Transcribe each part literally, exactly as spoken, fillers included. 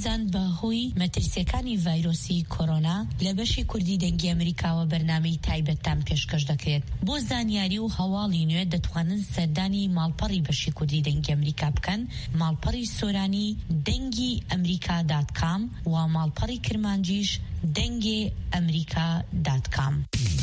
گەڕانزان بەهۆی مەترسیەکانی ڤایرۆسی کۆرۆنا لە بەشی کوردی دەنگی ئەمریکاوە بەرنامەی تایبەتان پێشکەش دەکرێت. بۆ زانیاری و هەواڵی نوێ دەتوانن سەردانی ماڵپەڕی بەشی کوردی دەنگی ئەمریکا بکەن، ماڵپەڕی سۆرانی دەنگی ئەمریکا دات کام و ماڵپەڕی کرمانجیش دەنگی ئەمریکا دات کام.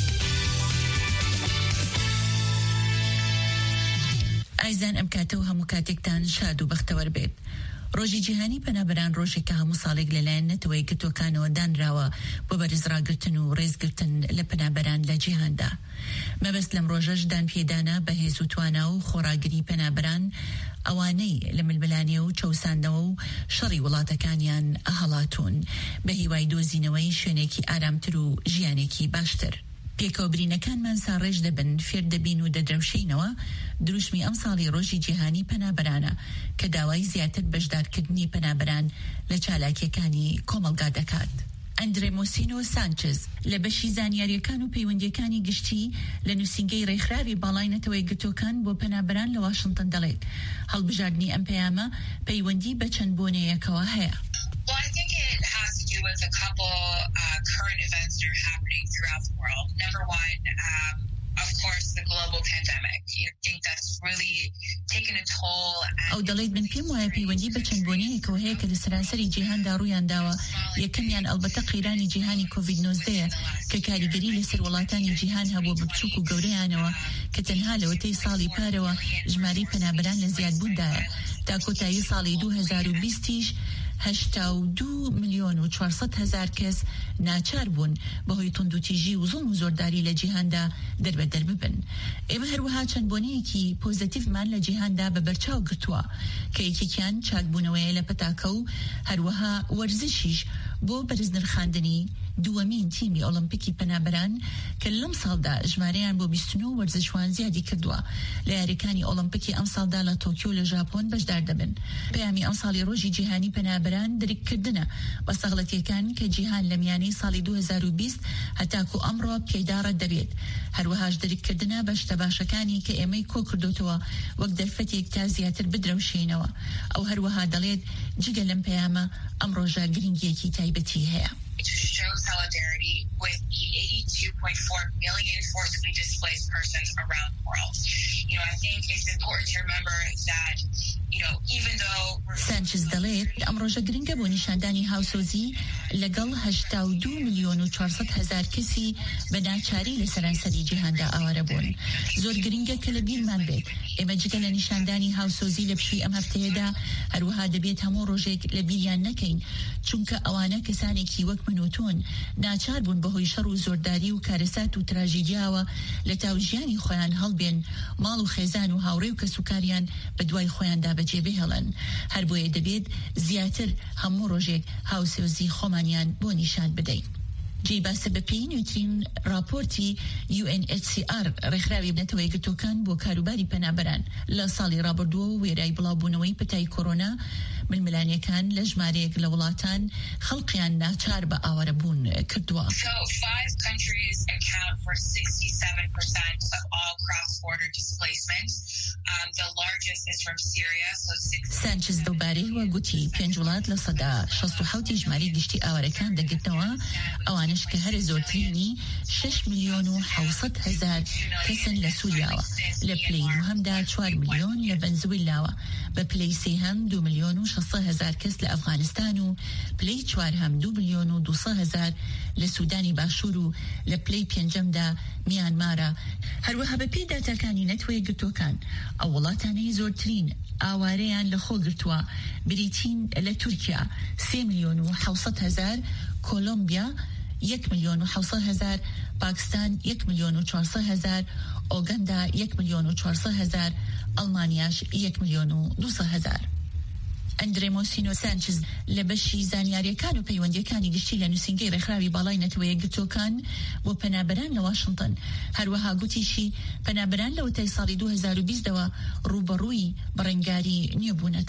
ئایزان ئەم کاتە و هەموو کاتێکتان شاد و بەختەوەر بێت. ڕۆژی جیهانی پەنابەران ڕۆژێکە هەموو ساڵێک لەلایەن نەتەوەی گرتوەکانەوە دانراوە بۆ بەرزڕاگرتن و ڕێزگرتن لە پەنابەران لە جیهاندا. مەبەست لەم ڕۆژەش دانپێدانە بەهێز و توانا و خۆڕاگری پەنابەران ئەوانەی لە ململانیە و چەوساندەوە و شەڕی وڵاتەکانیان ئەهەڵاتون بە هیوای دۆزینەوەی شوێنێکی ئارامتر و ژیانێکی باشتر. پێکەوەبرینەکانمان ساڕێژ دەبن، فێر دەبین و دەدرەوشینەوە دروشمی ئەم ساڵی ڕۆژی جیهانی پەنابەرانە کە داوای زیاتر بەشدارکردنی پەنابەران لە چالاکیەکانی کۆمەلگا دەکات. ئەندرێ موسینۆ سانچز لە بەشی زانیاریەکان و پەیوەندیەکانی گشتی لە نووسینگەی ڕێکخراوی باڵای نەتەوەی گرتوەکان بۆ پەنابەران لە واشنگتن دەڵێت هەڵبژاردننی ئەم پەیامە پەیوەندی بە چەند بۆنەیەکەوە هەیە. Well, I think it has to do with a couple uh, current events that are happening throughout the world. Number one, um, of course, the global pandemic. I think that's really taken a toll. ئەو دەڵێت من پێم وایە پەیوەندی بە چەند بۆنەیەکەوە هەیە کە لە سەرانسەری جیهاندا ڕوویان داوە. یەکەمیان ئەلبەتە قەیرانی جیهانی کۆڤید نۆزدەیە کە کاریگەری لەسەر وڵاتانی جیهان هەبوو بە بچووک و گەورەیانەوە کە تەنها لە وەتەی ساڵی پارەوە ژمارەی پەنابەران لە زیادبووندایە. تا کۆتایی ساڵی دوو هەزار و بیستیش هەشتا و دوو ملیۆن و چوارسەد هەزار کەس ناچار بوون بەهۆی توندوتیژی و زوڵم و زۆرداری لە جیهاندا دەربەدەر ببن. ئێمە هەروەها چەند بۆنەیەکی پۆزیتیڤمان لە جیهاندا بە بەرچاو گرتووە کە یەکێکیان چاکبوونەوەیە لە پەتاکە و هەروەها وەرزشیش بۆ بەرزنرخاندنی دووەمین تیمی ئۆلمپیکی پەنابەران کە لەم ساڵدا ژمارەیان بۆ بیست و نۆ وەرزشوان زیادی کردووە. لە یاریەکانی ئۆلمپیکی ئەم ساڵدا لە تۆکیۆ لە ژاپۆن بەشدار دەبن. پەیامی ئەم ساڵی ڕۆژی جیهانی پەنابەران دەریککردنە بە سەغڵەتیەکان کە جیهان لە میانەی ساڵی دوو هەزار و بیست هەتاکو ئەمڕۆ پێداڕە دەبێت. هەروەهاش دەریککردنە بە شتە باشەکانی کە ئێمەی کۆ کردوتەوە وەک دەرفەتێک تا زیاتر بدرەوشینەوە. ئەو هەروەها دەڵێت جگە لەم پەیامە ئەم ڕۆژە گرنگیەکی تایبەتی هەیە. To show solidarity with the eighty-two point four million forcibly displaced persons around the world. You know, I think it's important to remember that, you know, even though سانچز دەڵێت ئەم ڕۆژە گرنگە بۆ نیشاندانی هاوسۆزی لەگەڵ هەشتا و دوو ملیۆن و چوارسەد هەزار کەسی بە ناچاری لە سەرانسەری جیهاندا ئاوارە بوون. زۆر گرنگە کە لە بیرمان بێت ئێمە جگە لە نیشاندانی هاوسۆزی لە پشووی ئەم هەفتەیەدا هەروەها دەبێت هەموو ڕۆژێک لە بیریان نەکەین چونکە ئەوانە کەسانێکی وەک منوتۆن ناچار بوون بەهۆی شەڕ و زۆرداری و کارەسات و تراژیدیاوە لە تاو ژیانی خۆیان هەڵبێن ماڵ و خێزان و هاوڕێ و کەسوکاریان بە دوای خۆیاندا بەجێ بهێڵن. هەر بۆیە دەبێت زیاتر هەموو ڕۆژێک هاوسۆزی خۆمانیان بۆ نیشان بدەین. جێی باسە بە پێی نوێترین راپۆرتی یو ئێن ئەیچ سی ئار ڕێکخراوی نەتەوەی گرتوەکان بۆ کاروباری پەنابەران لە ساڵی ڕابردووە و وێرای بڵاوبوونەوەی پەتای کۆرۆنا ململانیەکان لە ژمارەیەک لە وڵاتان خەڵقیان ناچار بە ئاوارەبوون کردووە. So five countries account for sixty-seven percent of all cross-border displacement. Um, the largest is from Syria. So six سانچز دەوبارەی وە گوتی پێنج وڵات لە سەدا شەست و حەوتی ژماری گشتی ئاوارەکان دەگرتنەوە ئەوانش کە هەر زۆرترینی شش ملیۆن و حەوسەد هەزار کەسن لە سووریاوە. لە پلەی دووهەمدا چوار ملیۆن لە ڤەنزوێلاوە. بە پلەی سێهەم دوو ملیۆن و شەشسەد هەزار کەس لە ئەفغانستان و پلەی چوارهەم دوو ملیۆن و دووسەد هەزار لە سوودانی باشوور و لە پلەی پێنجەمدا میانمارە. هەروەها بە پێی داتاکانی نەتوەی گرتوەکان ئەو وڵاتانەی زۆرترین ئاوارەیان لە خۆ گرتووە بریتین لە تورکیا سێ ملیۆن و حەوسەد هەزار، کۆلۆمبیا یەک ملیۆن و حەوسەد هەزار، پاکستان یەک ملیۆن و چوارسەد هەزار، ئۆگەندا یەک ملیۆن و چوارسەد هەزار، ئەڵمانیاش یەک ملیۆن و دووسەد هەزار. ئەندرێ موسینۆ سانچز لە بەشی زانیاریەکان و پەیوەندیەکانی گشتی لە نووسینگەی ڕێکخراوی باڵای نەتەوەیە گرتوەکان بۆ پەنابەران لە واشنگتن هەروەها گوتیشی پەنابەران لە وەتای ساڵی دوو هەزار و بیستەوە ڕوبەڕووی بەڕێنگاری نییە بوونەتەوە.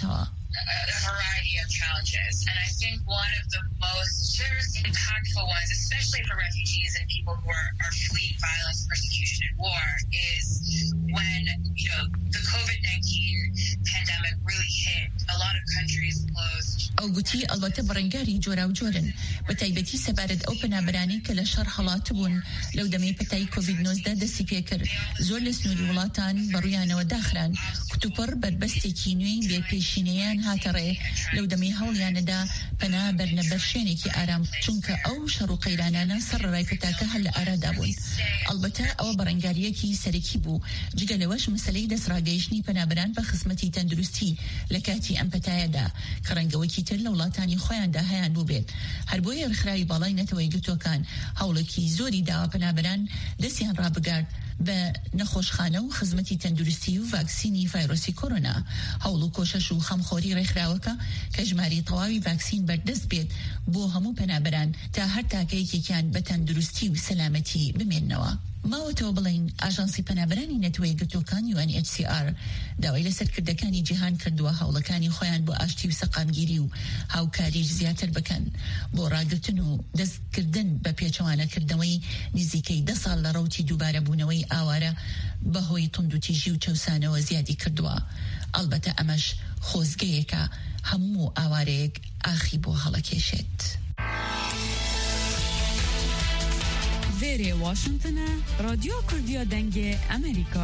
a variety of challenges. And I think one of the most impactful ones, especially for refugees and people who are, are fleeing violence, persecution, and war, is when, you know, the COVID nineteen pandemic really hit. A lot of countries closed. ئەو گوتی ئەڵبەتە بڕنگاری جۆرا و جۆرن بە تایبەتی سەبارەت ئەو پەنابەرانی کە لە شەڕ هەڵات بوون لەو دەمەی پەتای کۆڤید نۆزدە دەستی پێکرد زۆر لە سنووری وڵاتان بەڕوویانەوە داخران کتوپڕ بەربەستێکی نوێی بێپێشینەیان هاتەڕێ لەو دەمەی هەوڵیانەدا پەنا بەرنەبەر شوێنێکی ئارام چونکە ئەو شەڕ و قەیرانانە سەرڕای پەتاکە هەر لە ئارادا بوون ئەڵبەتە ئەوە بەڕنگاریەکی سەرەکی بوو جگە لەوەش مەسەلەی دەسڕاگەیشتنی پەنابەران بە خزمەتی تەندروستی لە کاتی ئەم پەتایەدا کە ڕەنگەوەکی تر لە وڵاتانی خۆیاندا هەیان بوو بێت هەر بۆ یارخراوی باڵای نەتەوەی گرتوەکان هەوڵێکی زۆری داوا پەنابەران دەستیان ڕابگارد بە نەخۆشخانە و خزمەتی تەندروستی و ڤاکسینی ڤایرۆسی کۆرۆنا هەوڵ و کۆشەش و خەمخۆری ڕێکخراوەکە کە ژماری تەواوی ڤاکسین بەردەست بێت بۆ هەموو پەنابەران تا هەر تاکەیەکێکیان بە تەندروستی و سەلامەتی بمێننەوە ماوەتەوە بڵین ئاژانسی پەنابەرانی نەتەوەی گرتوەکان یو ئەن ئیچ سی ئار داوای لەسەرکردەکانی جیهان کردووە هەوڵەکانی خۆیان بۆ ئاشتی و سەقامگیری و هاوکاریش زیاتر بکەن بۆ ڕاگرتن و دەستکردن بە پێچەوانەکردنەوەی نزیکەی دە ساڵ لە ڕەوتی دووبارە بوونەوەی ئاوارە بەهۆی توندوتیژی و چەوسانەوە زیادی کردووە ئەڵبەتە ئەمەش خۆزگەیەکە هەموو ئاوارەیەک ئاخی بۆ هەڵەکێشێت. وێرێ واشنگتنە رادیۆ کوردیە دەنگێ ئەمریکا.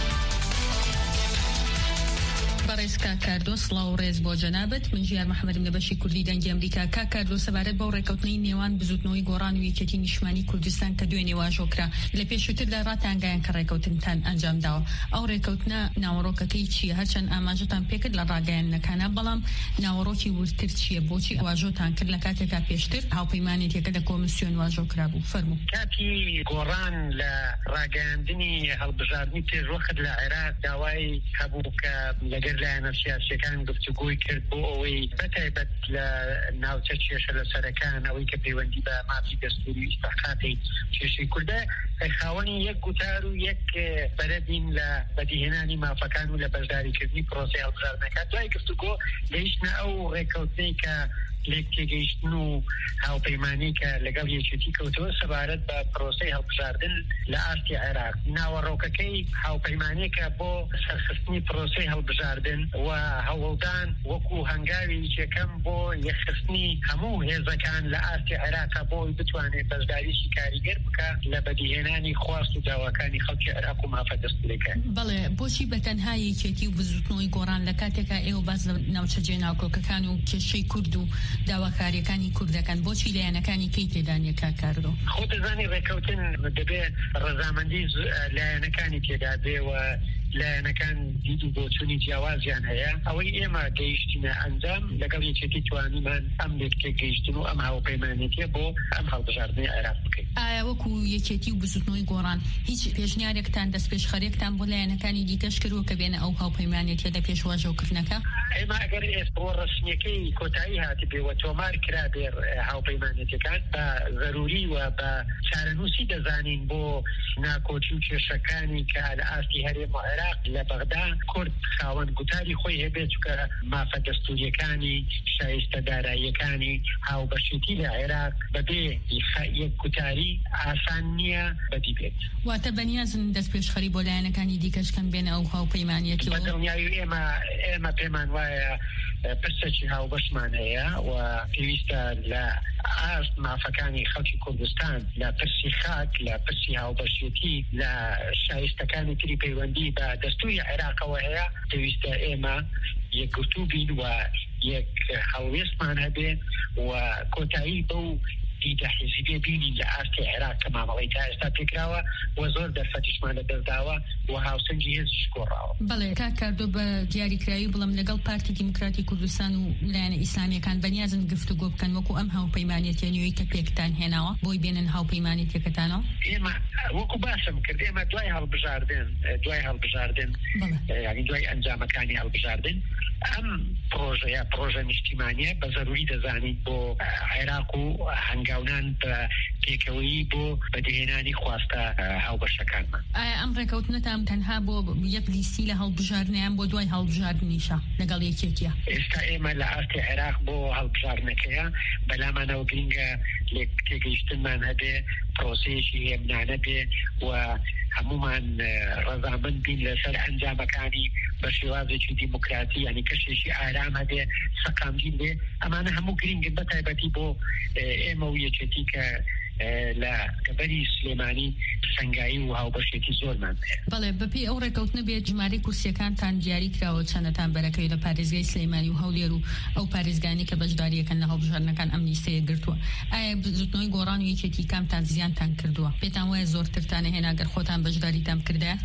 بەڕێز کاکاردۆ سڵاو و ڕێز بۆ جەنابەت من ژیار محەممەدم لە بەشی کوردی دەنگی ئەمریکا کاکاردۆ سەبارەت بەو ڕێکەوتنەی نێوان بزوتنەوەی گۆڕان و یەکێتی نیشتمانی کوردستان کە دوێنێ واژۆکرا لە پێشووتردا ڕاتانگایان کە ڕێکەوتنتان ئەنجام داوە ئەو ڕێکەوتنە ناوەڕۆکەکەی چییە هەرچەند ئاماژەتان پێکرد لە ڕاگەیاندنەکانە بەڵام ناوەڕۆکی ورتر چییە بۆچی واژۆتان کرد لە کاتێکا پێشتر هاوپەیمانێتێکە لە کۆمیسیۆن واژۆکرا بوو فەرموو. کاتی گۆڕان لە ڕاگەیاندنی هەڵبژاردننی پێشوەخت لە عێراق داوای هەبوو کە لەگەر لایەنە سیاسیەکان گفتوگۆی کرد بۆ ئەوەی بەتایبەت لە ناوچە کێشە لە سەرەکان ئەوەی کە پەیوەندی بە مافی دەستوری و ئیستحقاقی کێشەی کوردە خاوەنی یەک گوتار و یەک بەرەدین لە بەدیهێنانی مافەکان و لە بەشداریکردنی پرۆسەی هەڵبژاردنەکە دوای گفتوگۆ گەیشتنە ئەو ڕێکەوتنەی کە لێک تێگەیشتن و هاوپەیمانی کە لەگەڵ یەکێتی کەوتەوە سەبارەت بە پرۆسەی هەڵبژاردن لە ئاستی عێراق ناوەڕۆکەکەی هاوپەیمانێکە بۆ سەرخستنی پرۆسەی هەڵبژاردن و هەوڵدان وەکو هەنگاوی یەکەم بۆ یەکخستنی هەموو هێزەکان لە ئاستی عێراقا بۆی بتوانێت بەشداریشی کاریگەر بکات لە بەدیهێنانی خواست و داواکانی خەڵکی عێراق و مافە دەستوورەکان. بەڵێ بۆچی بەتەنها یەکێتی و بزوتنەوەی گۆڕان لە کاتێکا ئێوە باز لە ناوچە جێناوکۆکەکان و کێشەی کورد و داواکاریەکانی کوردەکان بۆچی لایەنەکانی کەی تێدانیە کاکاردۆ؟ خۆ دەزانی ڕێکەوتن دەبێت ڕەزامەندی لایەنەکانی تێدا بێ و لایەنەکان دید و بۆچوونی جیاوازیان هەیە ئەوەی ئێمە گەیشتینە ئەنجام لەگەڵ یەکێتی توانیمان ئەم لێکتێ گەیشتن و ئەم هاوپەیمانێتیە بۆ ئەم هەڵبژاردنەی عێراق بکەین. ئایا وەکو یەکێتی و بزوتنەوەی گۆڕان هیچ پێشنیارێکتان دەست پێشخەرێکتان بۆ لایەنەکانی دیکەش کردووە کە بێنە ئەو هاوپەیمانێتیە لە پێشواژۆکردنەکە؟ ئێمە ئەگەر ئێستا ڕسمیەکەی کۆتایی هاتی بێ و تۆمار کرا بێ هاوپەیمانێتەکان بە ضروری و بە چارەنووسی دەزانین بۆ ناکۆچی و کێشەکانی کە لە ئاستی هەرێم و عێراق لە بەغدا کورد خاوەن گوتاری خۆی هەبێت کە مافە دەستوریەکانی شایستە داراییەکانی هاوبەشێتی لە عێراق بەبێ یەک گوتاری ئاسان نییە بەدی بێت. واتە بەنیازن دەست پێشخەری بۆ لایەنەکانی دیکەشکەن بێنە ئەو هاوپەیمانیەتی بە دڵنیایی ئێمە ئێمە پێمان وایە پرسێکی هاوبەشمان هەیە و پێویستە لە ئاست مافەکانی خەڵکی کوردستان لە پرسی خاک لە پرسی هاوبەشێتی لە شایستەکانی تری پەیوەندی بە دەستوری عێراقەوە هەیە پێویستە ئێمە یەکگرتوو بین و یەک هەڵوێستمان هەبێ و کۆتایی بەو دیدە حیزبیە بینین لە ئاستی عێراق کە مامەڵەی تا ئێستا پێکراوە و زۆر دەرفەتیشمان لە دەستداوە و هاوسەنگی هێزیش گۆڕاوە. بەڵێ کاکاردۆ بە دیاریکراوی بڵم لەگەڵ پارتی دیموکراتی کوردستان و لایەنە ئیسلامیەکان بەنیازن گفتوگۆ بکەن وەکو ئەم هاوپەیمانیەتیە نوێی کە پێکتان هێناوە بۆی بێنن هاوپەیمانیەتەکەتانەوە؟ ئێمە وەکو باسم کرد ئێمە دوای هەڵبژاردن دوای هەڵبژاردن یعنی دوای ئەنجامەکانی هەڵبژاردن ام پروژه یا پروژه نیشتیمانیه به ضروری دەزانین بۆ عێراق و هەنگاونان بە پێکەوەیی بۆ بەدهێنانی خواستە هاوبەشەکانمان. ئەم ڕێکەوتنەتان تەنها بۆ یەک لیستی لە هەڵبژاردنیان بۆ دوای هەڵبژاردنیشە لەگەڵ یەکێکیە؟ ئێستا ئێمە لە ئاستی عێراق بۆ هەڵبژاردنەکەیە بەلامانەوە گرینگە لێک تێگەیشتنمان هەبێ پرۆسەیەکی هێمنانە بێ و هەمومان ڕەزامەند بین لەسەر ئەنجامەکانی بە شێوازێکی دیموکراتی ینی کەشێکی ئارام هەبێ سەقامگیر بێ ئەمانە هەموو گرینگن بە تایبەتی بۆ ئێمە و یەکێتی کە لە گەبەری سلێمانی سەنگایی و هاوبەشێتی زۆرمان هەیە. بەڵێ بەپێی ئەو ڕێکەوتنە بێت ژمارەی کورسیەکانتان دیاری کراوە چەندەتان بەرەکەوێت لە پارێزگای سلێمانی و هەولێر و ئەو پارێزگانی کە بەشداریەکەن لە هەڵبژاردنەکان ئەم لیستەیە گرتووە. ئایا زوتنەوەی گۆڕان و یەکێتی کامتان زیانتان کردووە؟ پێتان وایە زۆرترتانە هێنا گەر خۆتان بەشداریتان کردایە؟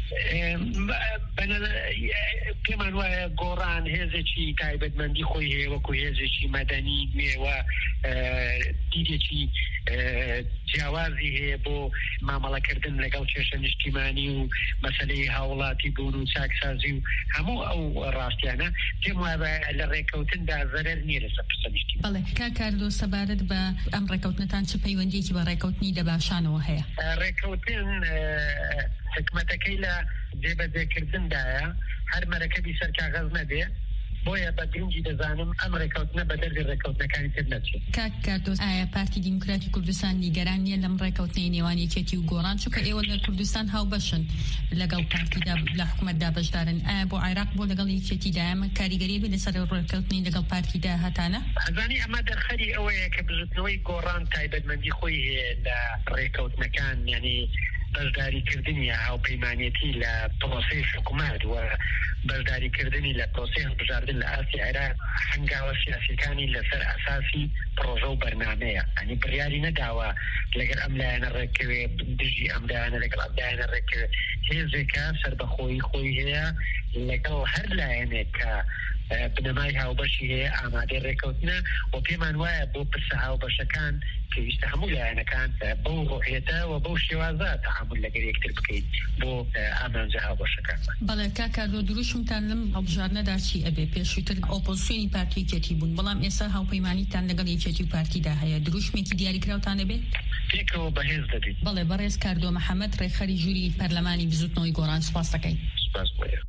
پێمان وایە گۆڕان هێزێکی تایبەتمەندی خۆی هەیە وەکو هێزێکی مەدەنی نوێوە دیرێکی جیاوازی هەیە بۆ مامەڵەکردن لەگەڵ کێشە نیشتیمانی و مەسەلەی هاوڵاتی بوون و چاکسازی و هەموو ئەو ڕاستیانە پێم وایە لە ڕێکەوتندا زەرەر نییە لەسەر پرسە نیشتیمانی. بەڵێ کاکاردۆ سەبارەت بە ئەم ڕێکەوتنەتان چ پەیوەندیەکی بە ڕێکەوتنی دەباشانەوە هەیە؟ ڕێکەوتن حکمەتەکەی لە جێبەجێکردندایە هەر مەرەکەبی سەر کاغەز نەبێ بۆیە بە گرنگی دەزانم ئەم ڕێکەوتنە بە دەردی ڕێکەوتنەکانی تر نەچێت. کاک کاردۆ ئایا پارتی دیموکراتی کوردستان نیگەران نییە لەم ڕێکەوتنەی نێوان یەکێتی و گۆڕان چونکە ئێوە لە کوردستان هاوبەشن لەگەڵ پارتیدا لە حکوومەتدا بەشدارن ئایا بۆ عێراق بۆ لەگەڵ یەکێتیدایە کاریگەری بێت لەسەر ڕێکەوتنی لەگەڵ پارتیدا هەتانە؟ ئەزانی ئەمە دەرخەری ئەوەیە کە بزوتنەوەی گۆڕان تایبەتمەندی خۆی هەیە لە ڕێکەوتنەکان یعنی بەشداریکردنی هاوپەیمانێتی لە پرۆسەی حکوومەت و بەشداریکردنی لە پرۆسەی هەڵبژاردن لە ئاستی عێراق هەنگاوە سیاسیەکانی لەسەر ئاساسی پرۆژە و بەرنامەیە ئەنی بڕیاری نەداوە لەگەر ئەم لایەنە ڕێکەوێ دژی ئەم لایەنە لەگەڵ ئەم لایەنە ڕێکەوێ هێزێکە سەربەخۆیی خۆی هەیە لەگەڵ هەر لایەنێک کە بنەمای هاوبەشی هەیە ئامادەی ڕێکەوتنە و پێمان وایە بۆ پرسە هاوبەشەکان پێویستە هەموو لایەنەکان بەو ڕۆحیەتە و بەو شێوازە تەعامل لەگەر یەکتر بکەیت بۆ ئامانجە هاوبەشەکانمان. بەڵێ کاکاردۆ دروشمتان لەم هەڵبژاردنەدا چی ئەبێ؟ پێشووتر ئۆپۆزیسیۆنی پارتی یەکێتی بوون بەڵام ئێستا هاوپەیمانیتان لەگەڵ یەکێتی و پارتیدا هەیە دروشمێکی دیاریکراوتانە بێت؟ پێکەوە بەهێز دەبێت. بەڵێ بەڕێز کاردۆ محەممەد ڕێکخەری ژووری پەرلەمانی بزوتنەوەی گۆڕان سوپاس دەکەین. سوپاس بۆیە.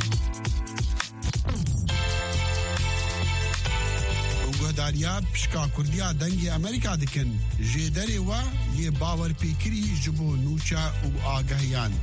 گۆداریا پشکا کوردیا دەنگی ئەمریکا دکن ژێدەرێ وە یێ باوەرپێکری ji bo nûça û agahiyan.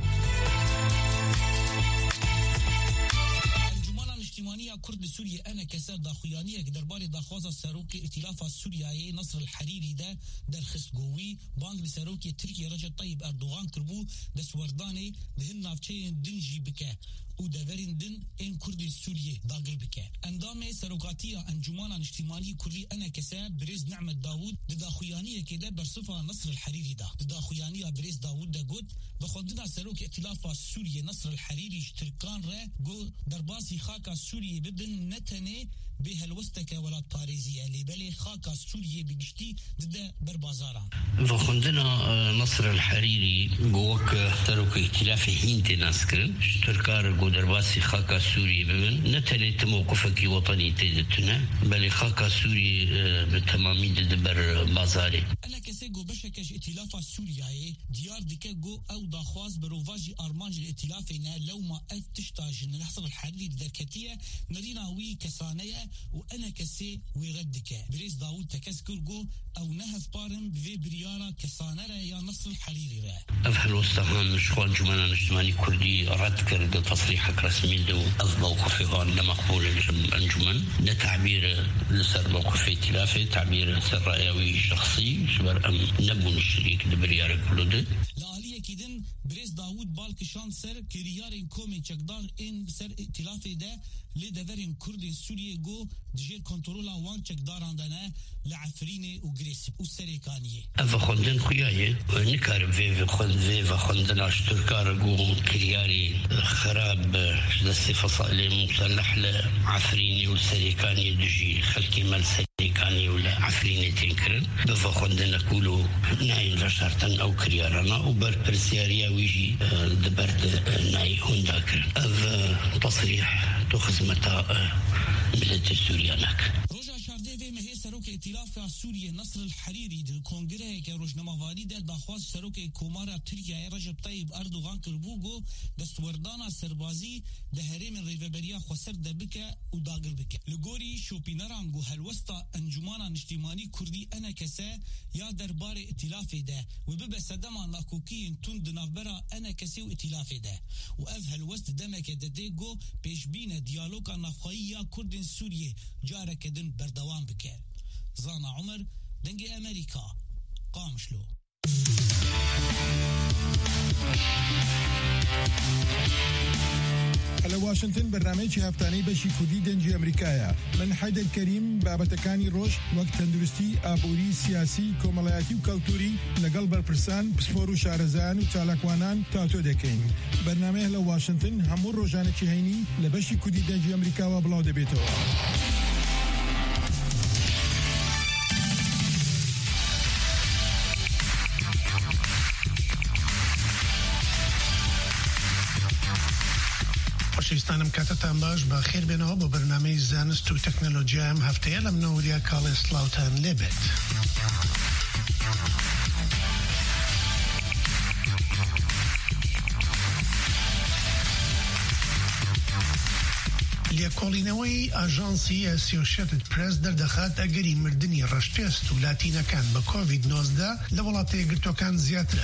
كرد سوريا أنا كسر داخويانية درباري داخوازا ساروكي ائتلاف سوريا نصر الحريري ده درخص قوي بانك ساروكي تركيا رجل طيب أردوغان كربو دس ورداني دهن نافشين دنجي بكا ودفرين دن إن كرد سوريا داقل بكا اندامي ساروكاتية انجمانا اجتماعي كردي أنا كسر بريز نعمة داود داخويانية كده برصفها نصر الحريري ده داخويانية بريز داود ده قد بخدنا ساروكي ائتلاف سوريا نصر الحريري اشتركان را قو درباسي خاكا سوريا ببن نتنه به الوستك ولا باريزية اللي بلي خاكا سوريا بجشتي ضد بربازاران. وخندنا نصر الحريري جوك ترك ائتلاف حين تناسكرن اشتركار جو درباسي خاكا سوريا ببن نتنه موقفك وطني تيدتنا بلي خاكا سوريا بالتمامي ضد بربازاري. أنا كسيجو بشكش ائتلاف سوريا ديار ديكا جو أو داخواز بروفاجي أرمانج الائتلافنا لو ما افتشتاج نحصل الحريري دركتية نرينا وي كسانية وأنا كسي ويردك بريز داود تكسكرجو أو نهف بارم بفي بريارة كسانرة يا نصر الحريري را أفهل وستهان شخوان جمانا اجتماعي كردي رد كرد تصريحك رسمي دو أف موقفي غان لمقبول الأنجمن ده تعبير لسر موقف ائتلافي تعبير سر رأيوي شخصي شبر أم نبون الشريك ده بريارة كله ده لآلية كدن بريز داود بالكشان سر كريارين كومي چكدار إن سر ائتلافي ده لدفرين كرد سوريا جو دجير كنترولا وان چكداران دانا لعفريني وغريسب وسريكانية أفخندن خياية نكار في خند في فخندن اشتركار جو كرياري خراب دستي فصائل مسلح لعفريني وسريكانية دجي خلكي مال سريكاني ولا عفريني تنكرن بفخندن كولو ناي لشارتن أو كريارنا وبر برسياريا ويجي دبرت ناي هنداكر أف تصريح تو خدمة ملت سوريانك سروک ائتلاف سوریه نصر الحریری در کنگره که روزنامه‌نگاری ده داخواست سروک کومار ترکیه رجب طیب اردوغان کربوگو دستوردان سربازی ده هرم ریوبریا خسر ده بکه و داگر بکه لگوری شوپینرانگو هلوستا انجمان اجتماعی کردی انا کسه یا دربار ائتلاف ده و به صدما ناکوکی تون دنافبرا انا کسی و ائتلاف ده و اف هلوست دمک ده دیگو پیشبین دیالوگا نافخایی یا کردن سوریه جاره کدن بردوام بکه. زانا عمر دنگ امریکا قامشلو على واشنطن برنامج هفتاني بشي كودي دنجي أمريكايا من حيدر كريم بابتكاني روش وقت تندرستي آبوري سياسي كومالياتي وكالتوري لقلب البرسان بسفورو شارزان وتالاكوانان تاتو دكين برنامج لواشنطن همور روجانة هيني لبشي كودي دنجي أمريكا وبلاو دبيتو شیستانم کاتتان باش با خیر بینه با برنامه زانست و تکنولوژی هم هفته لم نوریا کال سلاوتان لبت. لیکولینەوەی ئاژانسی ئەسۆشیێتد پرێس دەردەخات ئەگەری مردنی ڕەشپێست و لاتینەکان بە کۆڤید نۆزدە لە وڵاتە یەکگرتووەکان زیاترە.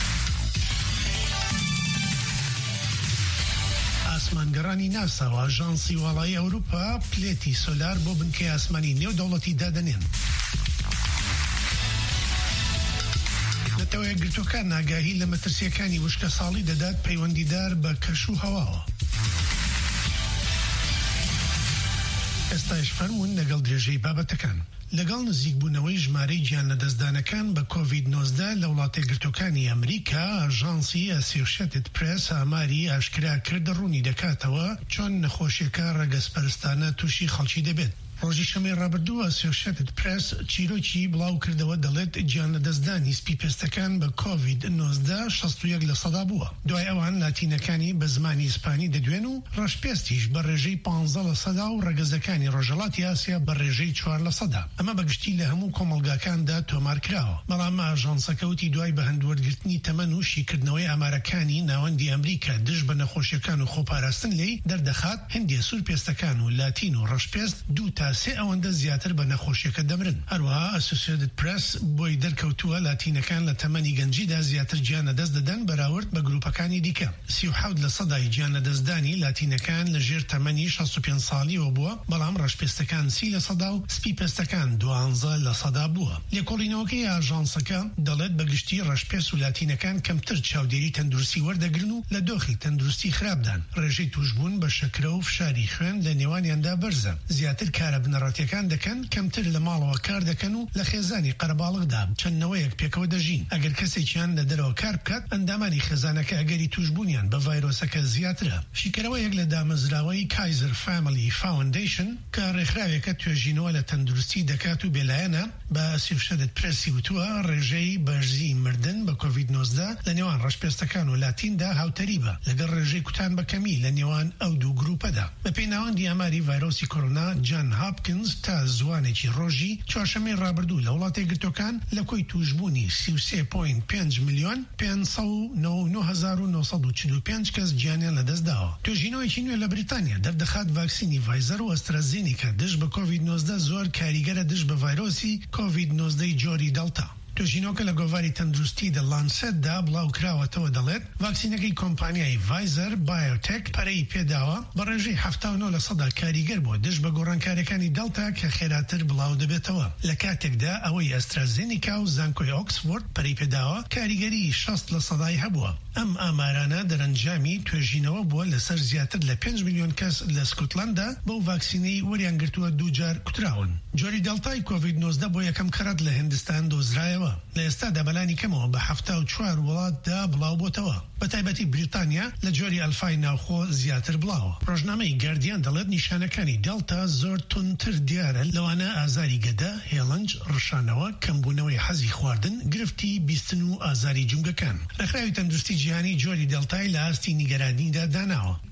ئاسمانگەڕانی ناسا و ئاژانسی وڵایی ئەوروپا پلێتی سۆلار بۆ بنکەی ئاسمانی نێودەوڵەتی دادەنێن. نەتەوە یەکگرتووەکان ئاگاهی لە مەترسیەکانی وشکە ساڵی دەدات پەیوەندیدار بە کەش و هەواوە. ئێستاش فەرموون لەگەڵ درێژەی بابەتەکان. لەگەڵ نزیکبوونەوەی ژمارەی گیان لەدەستدانەکان بە کۆڤید نۆزدە لە وڵاتە یەکگرتووەکانی ئەمریکا، ئاژانسی ئەسۆشیێتد پرێس ئاماری ئاشکرا کرد ڕوونی دەکاتەوە چۆن نەخۆشیەکە ڕەگەزپەرستانە تووشی خەڵکی دەبێت. ڕۆژی شەمەی ڕابردوو ئەسۆشیێتد پرێس چیرۆکی بڵاو کردەوە دەڵێت گیان لەدەستدانی سپیپێستەکان بە کۆڤید نۆزدە شەست و یەک لە سەدا بووە. دوای ئەوان لاتینەکانی بە زمانی ئیسپانی دەدوێن و ڕەشپێستیش بە ڕێژەی پانزە لە سەدا و ڕەگەزەکانی ڕۆژهەڵاتی ئاسیا بە ڕێژەی چوار لە سەدا. ئەمە بەگشتی لە هەموو کۆمەڵگاکاندا تۆمار کراوە. بەڵام ئاژانسەکەوتی دوای بە هەندوەرگرتنی تەمەن و شیکردنەوەی ئامارەکانی ناوەندی ئەمریکا دژ بە نەخۆشیەکان و خۆپاراستن لێی دەردەخات هەندێ سوورپێستەکان و لاتین و ڕەشپێست دوو تا سێ ئەوەندە زیاتر بە نەخۆشیەکە دەمرن. هەروەها ئەسۆسیێتد پرێس بۆی دەرکەوتووە لاتینەکان لە تەمەنی گەنجیدا زیاتر گیان لەدەست دەدەن بەراورد بە گروپەکانی دیکە. سی و حەوت لە سەدای گیان لەدەستدانی لاتینەکان لە ژێر تەمەنی شەست و پێنج ساڵیەوە بووە، بەڵام ڕەشپێستەکان سی لە سەدا و سپیپێستەکان دوانزە لە سەدا بووە. لێکۆڵینەوەکەی ئاژانسەکە دەڵێت بەگشتی ڕەشپێست و لاتینەکان کەمتر چاودێری تەندروستی وەردەگرن و لە دۆخی تەندروستی خراپدان. ڕێژەی توشبوون بە شەکرە و فشاری خوێن لە نێوانیاندا بەرزە. زیاتر کارە بنەڕەتیەکان دەکەن، کەمتر لە ماڵەوە کار دەکەن و لە خێزانی قەرەباڵغدا چەندنەوەیەک پێکەوە دەژین. ئەگەر کەسێکیان لە دەرەوە کار بکات، ئەندامانی خێزانەکە ئەگەری توشبوونیان بە ڤایرۆسەکە زیاترە. شیکەرەوەیەک لە دامەزراوەی کایزر فامیلی فاوندیشن کە ڕێکخراوێکە توێژینەوە لە تەندروستی دەکات و بێلایەنە بە ئەسۆشیێتد پرێسی وتووە ڕێژەی بەرزی مردن بە کۆڤید نۆزدە لە نێوان ڕەشپێستەکان و لاتیندا هاوتەری بە لەگەڵ ڕێژەی کوتان بەکەمی لە نێوان ئەو دوو گروپەدا. بە پێی ناوەندی ئاماری ڤایرۆسی کۆرۆنا جان هاپکینز تا زوانێکی ڕۆژی چوارشەمەی ڕابردوو لە وڵاتە یەکگرتووەکان لە کۆی توشبوونی سی و سێ پۆینت پێنج ملیۆن پێنج سەد و نۆ و نۆ هەزار و نۆ سەد و چل و پێنج کەس گیانیان لەدەستداوە. توێژینەوەیەکی نوێ لە بریتانیا دەردەخات ڤاکسینی ڤایزەر و ئەسترازێنیکا دژ بە کۆڤید نۆزدە زۆر کاریگەرە دژ بە ڤایرۆسی کۆڤید نۆزدەی جۆری دەڵتا. توێژینەوەکە لە گۆڤاری تەندروستی دە لانسێتدا بڵاو کراوەتەوە دەڵێت ڤاکسینەکەی کۆمپانیای ڤایزەر بایۆتێک پەرەی پێداوە بە ڕێژەی هەفتە و نۆ لە سەدا کاریگەر بۆ دژ بە گۆڕانکاریەکانی دەڵتا کە خێراتر بڵاو دەبێتەوە. لە کاتێکدا ئەوەی ئەسترازێنیکا و زانکۆی ئۆکسفۆرد پەرەی پێداوە کاریگەری شەست لە سەدای هەبووە. ئەم ئامارانە دەرەنجامی توێژینەوە بووە لەسەر زیاتر لە پێنج ملیۆن کەس لە سکۆتلەندا بەو ڤاکسینەی وەریان گرتووە دووجار کوتراون. جۆری دەڵتای کۆڤید نۆزدە بۆ یەکەم کەرات لە هیندستان دۆزرایەوە. لە ئێستادا بەلانی کەمەوە بە هەفتە و چوار وڵاتدا بڵاو بۆتەوە. بە تایبەتی بریتانیا لە جۆری ئەلفای ناوخۆ زیاتر بڵاوە. ڕۆژنامەی گاردیان دەڵێت نیشانەکانی دەڵتا زۆر تونتر دیارە، لەوانە ئازاری گەدە، هێڵنج، ڕشانەوە، کەمبوونەوەی حەزی خواردن، گرفتی بیستن و ئازاری جونگەکان. ڕێکخراوی تەندروستی جیهانی جۆری دەڵتای لە ئاستی نیگەرانیدا داناوە.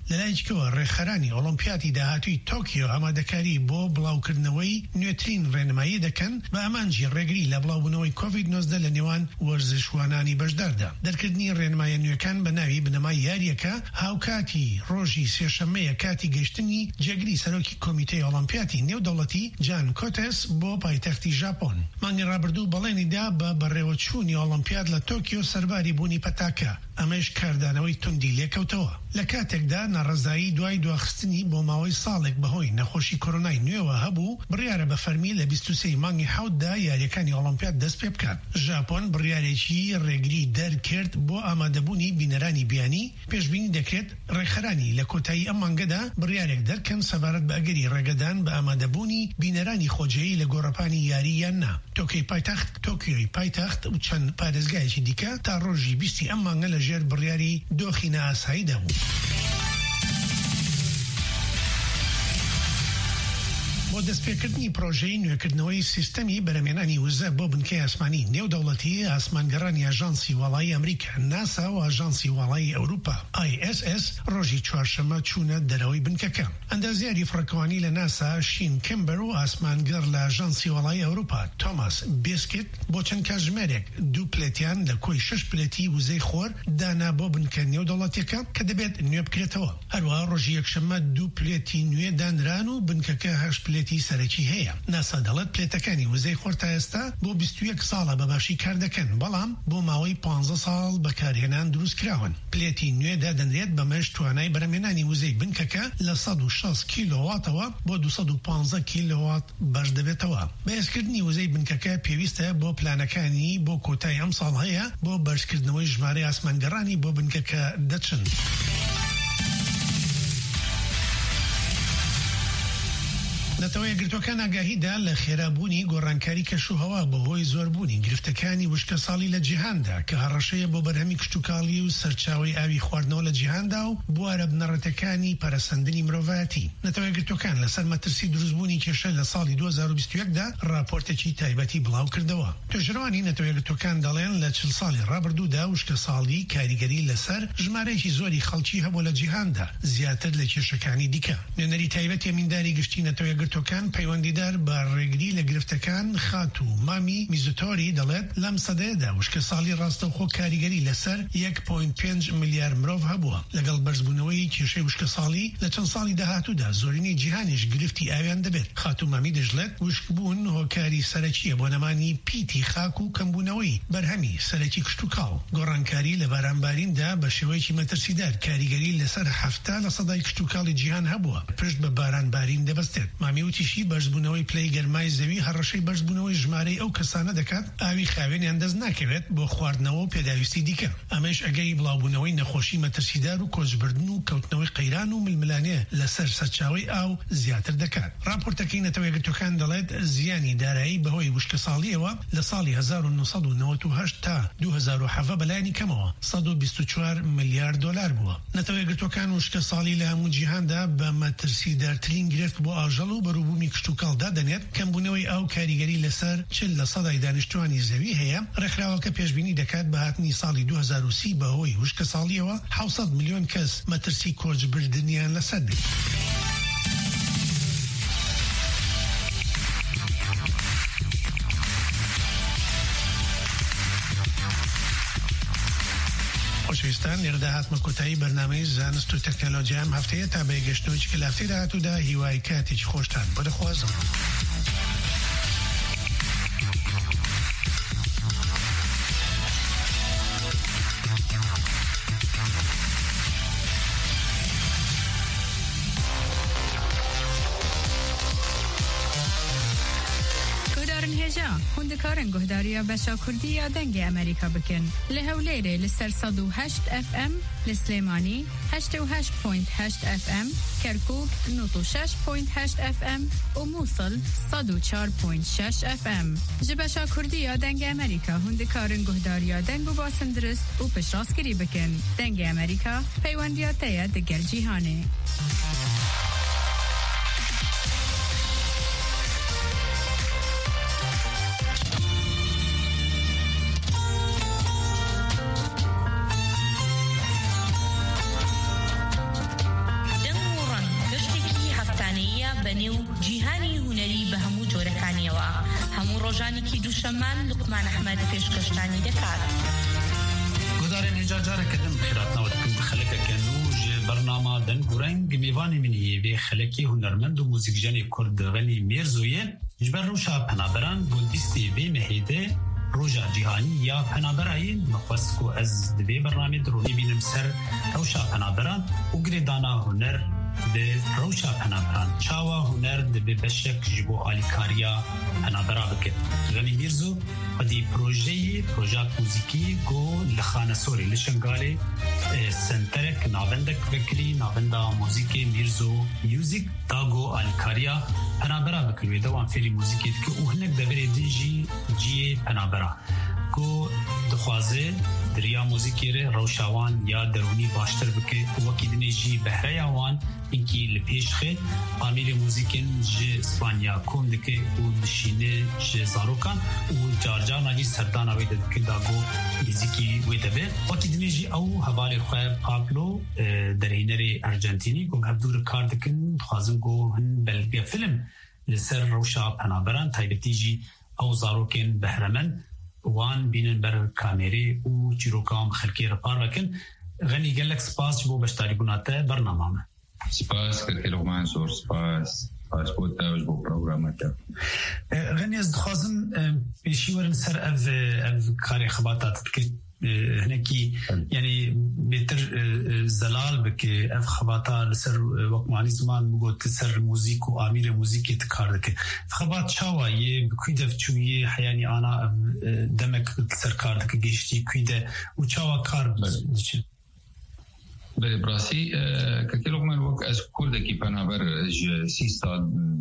لەلایەکەوە ڕێکخەرانی ئۆلۆمپیاتی داهاتووی تۆکیۆ ئامادەکاری بۆ بڵاوکردنەوەی نوێترین ڕێنمایی دەکەن بە ئەمانجی ڕێگری لە بڵاوبوونەوەی کۆڤید نۆزدە لە نێوان وەرزشوانانی بەشداردا. دەرکردنی ڕێنمایە نوێەکان بە ناوی بنەمای یاریەکە هاوکاتی ڕۆژی سێشەممەیە کاتی گەیشتنی جێگری سەرۆکی کۆمیتەی ئۆلۆمپیاتی نێودەوڵەتی جان کۆتس بۆ پایتەختی ژاپۆن. مانگی ڕابردوو بەڵێنیدا بە بەڕێوەچوونی ئۆلۆمپیاد لە تۆکیۆ سەرباری بوونی پەتاکە. ئەمەش کاردانەوەی توندی لێکەوتەوە. لە کاتێکدا ناڕەزایی دوای دواخستنی بۆ ماوەی ساڵێک بەهۆی نەخۆشی کۆرۆنای نوێوە هەبوو، بڕیارە بە فەرمی لە بیست و سێ مانگی حەوتدا یاریەکانی ئۆلۆمپیاد دەست پێ بکات. ژاپۆن بڕیارێکی ڕێگری دەرکرد بۆ ئامادەبوونی بینەرانی بیانی. پێشبینی دەکرێت ڕێکخەرانی لە کۆتایی ئەم مانگەدا بڕیارێک دەرکەن سەبارەت بە ئەگەری ڕێگەدان بە ئامادەبوونی بینەرانی خۆجێی لە گۆڕەپانی یاری یان نا. تۆکیۆی پایتەخت تۆکیۆی پایتەخت و چەند پارێزگایەکی دیکە تا ڕۆژی بیستی ئەم مانگە لە ژێر بڕیاری دۆخی نائاساییدا بوو. بۆ دەستپێکردنی پرۆژەی نوێکردنەوەی سیستەمی بەرەمێنانی وزە بۆ بنکەی ئاسمانی نێودەوڵەتی ئاسمانگەڕانی ئاژانسی وڵایی ئەمریکا ناسا و ئاژانسی وڵایی ئەوروپا آی ئێس ئێس ڕۆژی چوارشەمە چوونە دەرەوەی بنکەکە. ئەندازیاری فڕەکەوانی لە ناسا شین کمبەر و ئاسمانگەڕ لە ئاژانسی وڵایی ئەوروپا تۆماس بیسکت بۆ چەند کاتژمێرێک دوو پلێتیان لە کۆی شش پلێتی وزەی خۆر دانا بۆ بنکە نێودەوڵەتیەکە کە دەبێت نوێ بکرێتەوە. هەروەها ڕۆژی یەکشەمە دوو پلێتی نوێ دانران و بنکەکە هەشت پلێتی سەرەکی هەیە. ناسا دەڵێت پلێتەکانی وزەی خۆر تا ئێستا بۆ بیست و یەک ساڵە بەباشی کار دەکەن، بەڵام بۆ ماوەی پانزە ساڵ بەکارهێنان دروست کراون. پلێتی نوێ دادەنرێت بەمەش توانای بەرەمێنانی وزەی بنکەکە لە سەد و شەست کیلۆواتەوە بۆ دووسەد و پانزە کیلۆوات بەش دەبێتەوە. بەهێزکردنی وزەی بنکەکە پێویستە بۆ پلانەکانی بۆ کۆتای ئەم ساڵ هەیە بۆ بەرزکردنەوەی ژمارەی ئاسمانگەڕانی بۆ بنکەکە دەچن. نەتەوەی گرتوەکان ئاگاهیدا لە خێرابوونی گۆڕانکاری کەشوهەوا بەهۆی زۆربوونی گرفتەکانی وشکە ساڵی لە جیهاندا کە هەڕەشەیە بۆ بەرهەمی کشتتوکاڵی و سەرچاوی ئاوی خواردنەوە لە جیهاندا و بوارە بنەڕەتەکانی پەرەسەندنی مرۆڤایەتی. نەتەوەی گرتوەکان لەسەر مەترسی دروستبوونی کێشە لە ساڵی دوو هەزار و بیست و یەکدا راپۆرتێکی تایبەتی بڵاو کردەوە. توێژەرانی نەتەوەی گرتوەکان دەڵێن لە چل ساڵی ڕابردوودا وشکە ساڵی کاریگەری لەسەر ژمارەیەکی زۆری خەڵکی هەبوو لە جیهاندا زیاتر لە کێشەکانی دیکە. نوێنەری تایبەتی ئەمینداری گشتی نەتەوەی گرتوەکان پەیوەندیدار بە ڕێگری لە گرفتەکان خات و مامی میزوتۆری دەڵێت لەم سەدەیەدا وشکە ساڵی ڕاستەوخۆ کاریگەری لەسەر یەک پۆینت پێنج ملیار مرۆڤ هەبووە. لەگەڵ بەرزبوونەوەی کێشەی وشکە ساڵی لە چەند ساڵی داهاتوودا زۆرینەی جیهانیش گرفتی ئاویان دەبێت. خات و مامی دەژڵێت وشکبوون هۆکاری سەرەکیە بۆ نەمانی پیتی خاک و کەمبوونەوەی بەرهەمی سەرەکی کشتتوکاڵ. گۆڕانکاری لە بارانباریندا بە شێوەیەکی مەترسیدار کاریگەری لەسەر هەفتە لە سەدای کشتتوکاڵی جیهان هەبووە پشت بە بارانبارین دەبەستێت. مامی وتیشی بەرزبوونەوەی پلەی گەرمای زەوی هەڕەشەی بەرزبوونەوەی ژمارەی ئەو کەسانە دەکات ئاوی خاوێنیان دەست ناکەوێت بۆ خواردنەوە و پێداویستی دیکە. ئەمەش ئەگەری بڵاوبوونەوەی نەخۆشی مەترسیدار و کۆچبردن و کەوتنەوەی قەیران و ململانێ لەسەر سەرچاوی ئاو زیاتر دەکات. راپۆرتەکەی نەتەوەی گرتوەکان دەڵێت زیانی دارایی بەهۆی وشکە ساڵیەوە لە ساڵی هەزار و نۆسەد و نەوەت و هەشت تا دوو هەزار و هەفت بەلایانی کەمەوە سەد و بیست و چوار ملیار دۆلار بووە. نەتەوەی گرتوەکان وشکە ساڵی لە هەموو جیهاندا بە مەترسیدارترین گرفت بۆ ئاژەڵ و بەروبوومی کشتتوکاڵدا دەنێت. کەمبوونەوەی ئەو کاریگەری لەسەر چل لە سەدای دانیشتوانی زەوی هەیە. ڕێکخراوەکە پێشبینی دەکات بە هاتنی ساڵی دوو هەزار و سی بەهۆی وشکە ساڵیەوە حوت ملیۆن کەس مەترسی کۆچبردنیان لەسەر بێت. خۆشەویستان لێرەدا هاتمە کۆتایی بەرنامەی زانست و تەکنۆلۆجیا ئەم هەفتەیە تا بەیگەشتنەوەی کە لە هەفتەی داهاتوودا هیوای کاتێکی خۆشتان بۆ دەخوازم. هوندەکارن گۆهداریە بەشە کوردی یا دەنگی ئەمریکا بکەن لە هەولێرێ لەسەر سەد و هەشت ئەف ئەم، لە سلێمانی هەشتە و هەشت پۆینت هەشت ئەف ئەم، کەرکووک نۆت و شەش پۆینت هەشت ئەف ئەم و مووسڵ سەد و چوار پۆینت شەش ئەف ئەم. ji بەشە کوردی یا دەنگی ئەمریکا هوندەکارن گۆهداریە دەنگ و باسن درست و پشتڕاستگیری بکەن. دەنگی ئەمریکا پەیوەندیاتەیە دەگەل جیهانێ. بەنێو جیهانی هونەری بە هەموو جۆرەکانیەوە. هەموو ڕۆژانێکی دووشەممان لوقمان ئەحمەد پێشکەشتانی دەکات. گۆدارێن هێجا جارێکردن بخیراتنەوە دکن خەلەکەکەن و ژێ بەرنامە دەنگ و ڕەنگ میوانی منیە بێ خەلەکی هونەرمەند و موزیکژەنی کورد غەنی مێرزویە ji ber rûşa penaberan gundîstê vê mehêde roja cîhanî ya penaberayê mixwest ku ez di vê bernamê dronî bînim ser rewşa penaberan û girêdana huner bi rewşa penaberan çawa huner dibe beşek ji bo alîkariya penabera bike. Genî Mîrzo xwedî projeyê projat muzîkî got li Xanesorê li Şengalê senterek navendek vekirî navenda muzîkê Mîrzo Music da got alîkariya penabera bikir wê dewan fêrî muzîkê dike û hinek deverê din jî ciyê penabera ku dixwaze diriya muzîkê re rewşa wan ya derûnî baştir bike û wekî dinê jî behreya wan inkî li pêşxe amîrê muzîkên ji Spanya kom dike û dişîne ji zarokan û carcarna jî serdana wê de dike da got muzîkî wê debe. Wekî dinê jî ew hevalê xwe Pablo derhînerê Arjentînî got hevdû kar dikin dixwazin got hin belge film li ser rewşa penaberan taybetî jî ew zarokên behremend wan bînin ber kamerê û çîrokan xelkê re par vekin. Genî gelek spas ji bo beşdarîbûna te bernama me. Spas kirkê Luqman zor spas spas bo te ji bo programa te. Genî ez dixwazim pêşî werin ser ev ev karê xebata dikir hinekî yanî bêtir zelal bike ev xebata li ser wekmanî ziman bigot ser muzîk û amîrê muzîkê dikar dike. Xebat çawa yê bi kûî dev çûyê heyanî ana ev demek ser kar dike gêştî kûî de û çawa kar diçin. Belê birasî kirkê Luqman wek ez Kurdekî penaber ji sî sal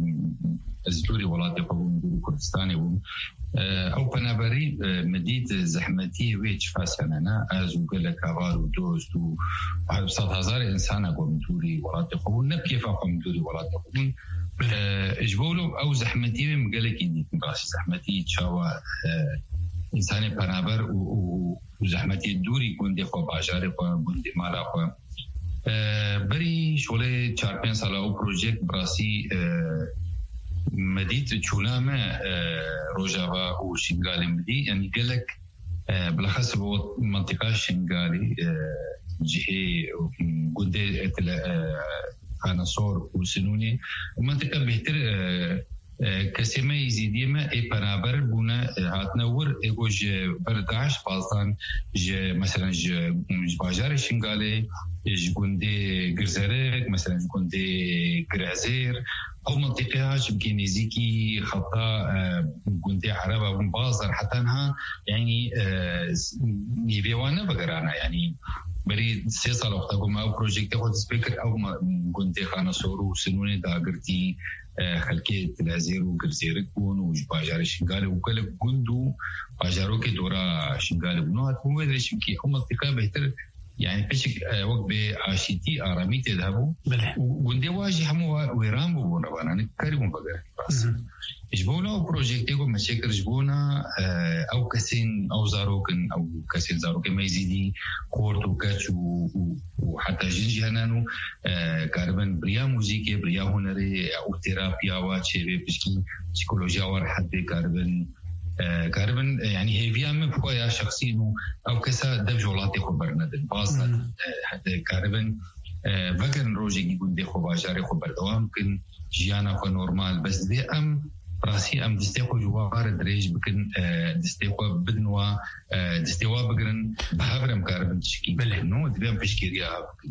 ez dûrî welatê xwe bûm dûrî Kurdistanê bûm. Ew penaberî me dît zehmetiyê wê çi fesene ne ez û gelek hevar û dost û sed hezarê insana got min dûrî welatê xwe bûn ne kêfa xwe min dûrî welatê xwe bûn. Ji bo ew zehmetiyê wê min gelekî dîtin birasî zehmetî çawa însanê penaber û zehmetî dûrî gundê xwe bajarê xwe gundê mala xwe. Berî şolê çar pênc sala ew projek birasî مديت تشولامة روجافا وشنغالي مدي يعني قالك بالأخص هو منطقة شنغالي جهة قدة خانصور وسنوني ومنطقة بهتر كسمة يزيدية ما إيه برابر بونا هاتنور إيجو ج برداشت بازان ج مثلا ج باجار شنغالي ج قندي غرزرك مثلا ج قندي غرازير أو منطقة يمكن نزيكي خطا قندي عربة ومبازر حتى انها يعني نيفيوانا بقرانا يعني بري سيصل وقتكم أو بروجيكت أو سبيكر أو قندي خانصور وسنوني داقرتي خلكي تلازير وقرزيرك بون وجباجار شنغالي وكل قندو باجارو كي دورا شنغالي بونو هتكون ويدرش يمكن أو منطقة بهتر يعني بشك وقت بعشيتي آرامي تذهبوا وندي واجي حمو ويران بونا وانا نكريم بقى بس جبونا بروجيكتيكو مشاكل جبونا او كسين او زاروكن او كسين زاروكن ما يزيدي كورت وكاتش وحتى جنجي هنانو كاربن بريا موزيكي بريا هنري او ثيرابيا واتشي بشكي سيكولوجيا ورحد كاربن كاربن يعني هي فيها من بخويا شخصي او كسا دفجولاتي خبرنا باصا حتى كاربن فكر روجي يقول دي خباجاري خبر دوام ممكن جيانا خو نورمال بس دي ام راسي ام دستيخو جوار دريج بكن دستيخو بدنوا دستيوا بقرن بهابرم كاربن تشكي نو دبيان بشكيريا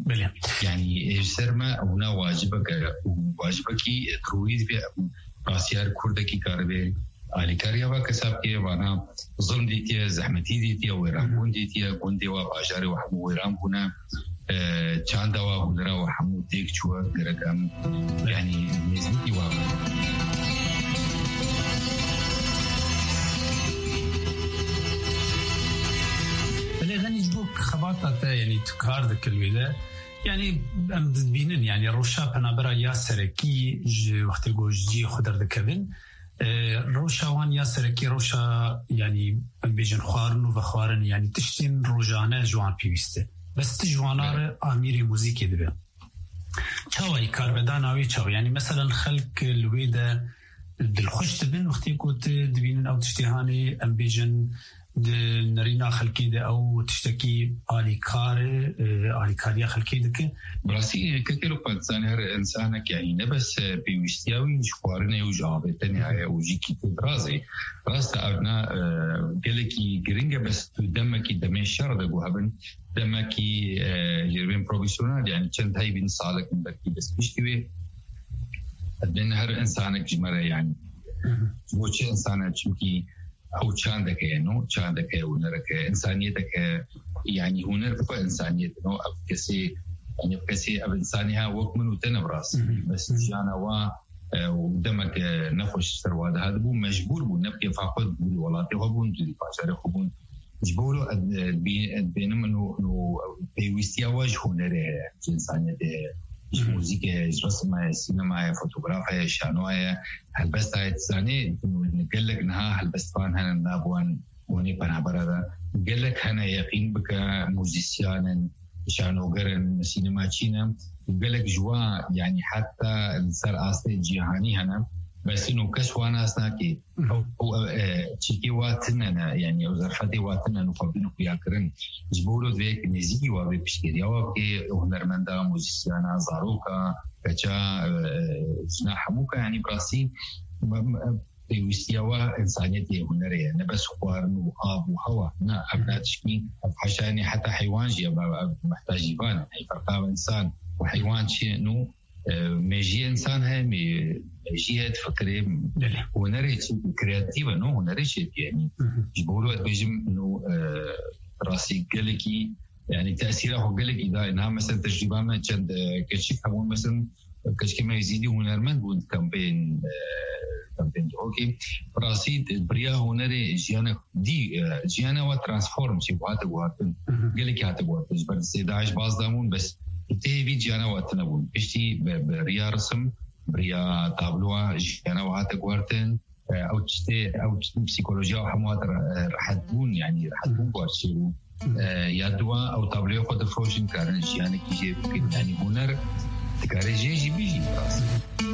يعني سرما او نا واجبك واجبكي ترويد بي راسيار كردكي كاربي آلیکاریا و کسب که وانا ظلم دیتیه زحمتی دیتیه ویران بون دیتیه گنده و باجاری و حمو ویران بونه چند و هنرا و حمو دیگ چوه گرگم یعنی نزدیکی و بله غنی جبوک خباتا یعنی تکار دکلوی ده يعني ام دبینن يعني روشا پنابرا یا سرکی وقتی گوش جی خودر دکبن روشاوان یا سرکی روشا يعني بيجن خوارن و خوارن يعني تشتين روجانه جوان بيوسته بس تجوانا اميري موزيكي دبه چاوی کاربداناوی چاو يعني مثلا خلق الويدا دلخوش تبين وقتی كنت دبين او تشتهاني امبيجن نرينا خلقي ده او تشتكي آلي كار آلي كاريا خلقي دك براسي كتير بانسان هر انسانك يعني نبس بيوستياوي جوارنا وجابه تنهاية وجي كتير برازي راس تعرفنا قالكي جرينجا بس دمكي دمي الشر ده جوهبن دمكي جربين بروفيسيونال يعني كنت هاي بين صالك من بركي بس بيشتوي بين هر انسانك جمرة يعني وش انسانك شمكي او چاندك نو چاندك ونرك انسانيتك يعني هنرك انسانيت نو كسي يعني كسي اب انسانها وكمن وتنبراس بس جانا وا ودمك نفش سرواد هذا بو مجبور بو نبقى فاقد بالولاته وبون دي باشر خبون جبولو بينما انه انه بيوستيا وجه هنره انسانيته موسيقى رسمة سينما فوتوغرافيا شانوية هالبس تايت زاني نقول لك نها هالبس فان هنا نابوان وني بنا برا قال لك هنا يقين بك موزيسيان شانو قرن سينما تشينا قال لك جوا يعني حتى السر أصلي جهاني هنا بس إنه كسوانا أصناكي أو أو تشيكي واتنا يعني أو زرفتي واتنا نقابلنا في أكرن جبولو ذيك نزيجي وابي بشكل وابي هنرمندا موزيسيانا زاروكا كجا جنا حموكا يعني براسي بيوستيوا إنسانيتي هنرية نبس خوارن وآب وهوا نا أبناتشكي حشاني حتى حيوان جي محتاج يبان أي فرقا إنسان وحيوان شيء نو ميجي إنسان هاي ميجي تفكري ونري كرياتيفا نو ونري شيء يعني جبولو بيجم إنه راسي قلقي يعني تأثيره هو قلقي إذا إنها مثلا تجربة ما كان كشيء كمان مثلا كشيء ما يزيدي هنرمند بود كامبين كامبين أوكي راسي بريا هنري جيانا دي جيانا وترانسفورم شيء وهذا وهذا قلقي هذا وهذا جبر سيداعش باز دامون بس تي في جانا واتنبون بشتي بريا رسم بريا تابلوا جانا وهاتا قوارتن او تشتي او تشتي بسيكولوجيا وحموات راح تكون يعني راح تكون قوارتشيرو يادوا او تابلوا خود فروشن كارن جانا كيجي يعني هنر تكاري جي جي بيجي براسي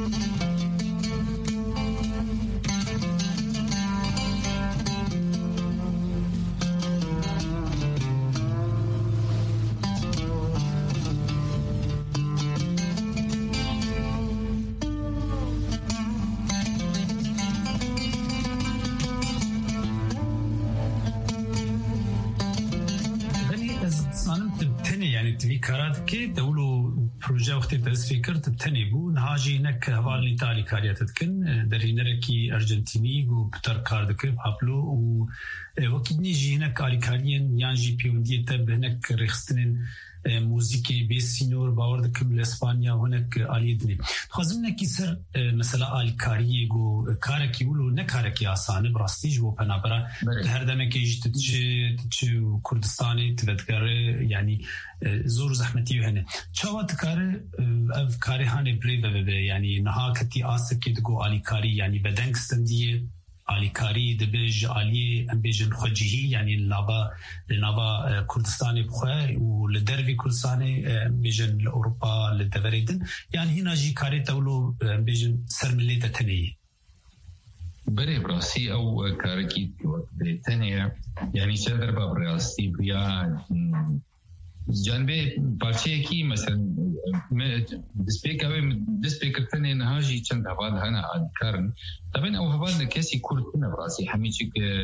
كي دولو بروجي وقت بس فكرت بتنيبو نهاجي نك هوالي تالي كاريات تكن دري نركي ارجنتيني وبتر كاردك بابلو و وقت نيجي هناك على كاريين يانجي بيوندي تب هناك رخصتن موسيقى بيسينور باورد كم لإسبانيا هناك عليدني خازمنا كيسر مثلا الكارية جو كارك يقولوا نكارك يا آسان براستيج وبنابرا هر دم كيج تتش تتش كردستاني تذكر يعني زور زحمتي وهنا شوات كار أف كاري هاني بريفة يعني نها كتي آسك يدقو على كاري يعني بدنك استندية على كاري دبج علي أمبيجن خجيه يعني لابا لنابا كردستاني بخوا ولدربي كردستاني أمبيجن لأوروبا للدفريدن يعني هنا جي كاري تولو أمبيجن سرملية تنية بري براسي أو كاركي تنية يعني سيدر باب راسي بيا جانبه بارچه کی مثلا دسپیکر دسپیکر تنه نهاجي چند هواد هنا کارن طبعا او هواد کسی کرد نه براسي حمیچ که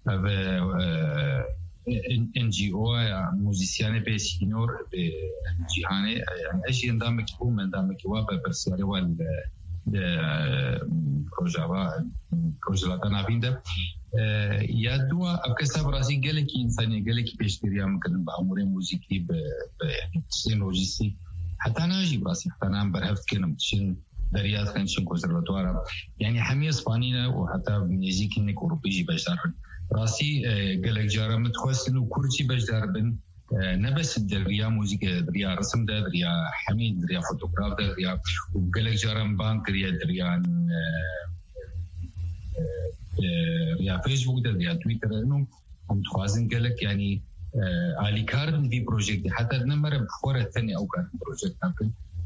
ان جی او موزیسیان به سینور به جهانه يعني اجي اندام کی او اندام کی و برسیاره وال پروژه پروژه نابینده يادوا أبكسب راسي قال كي إنساني قال كي بيشتري ممكن بعمره موسيقي ب يعني تكنولوجي حتى أنا أجي براسي حتى أنا برهفت كنا متشين دريات خنشين كونسرفاتوار يعني حمي إسبانينا وحتى ميوزيك إنك أوروبي بجدار راسي قال جارة متخصص إنه كورتي بجدار بن نبس دريا موسيقى دريا رسم ده دريا حمي دريا فوتوغراف ده دريا وقال جارة بانك دريا دريا يا فيسبوك ده يا تويتر انه هم توازن قالك يعني علي كارن في بروجكت حتى نمر بخورة ثانية او كان بروجكت ممكن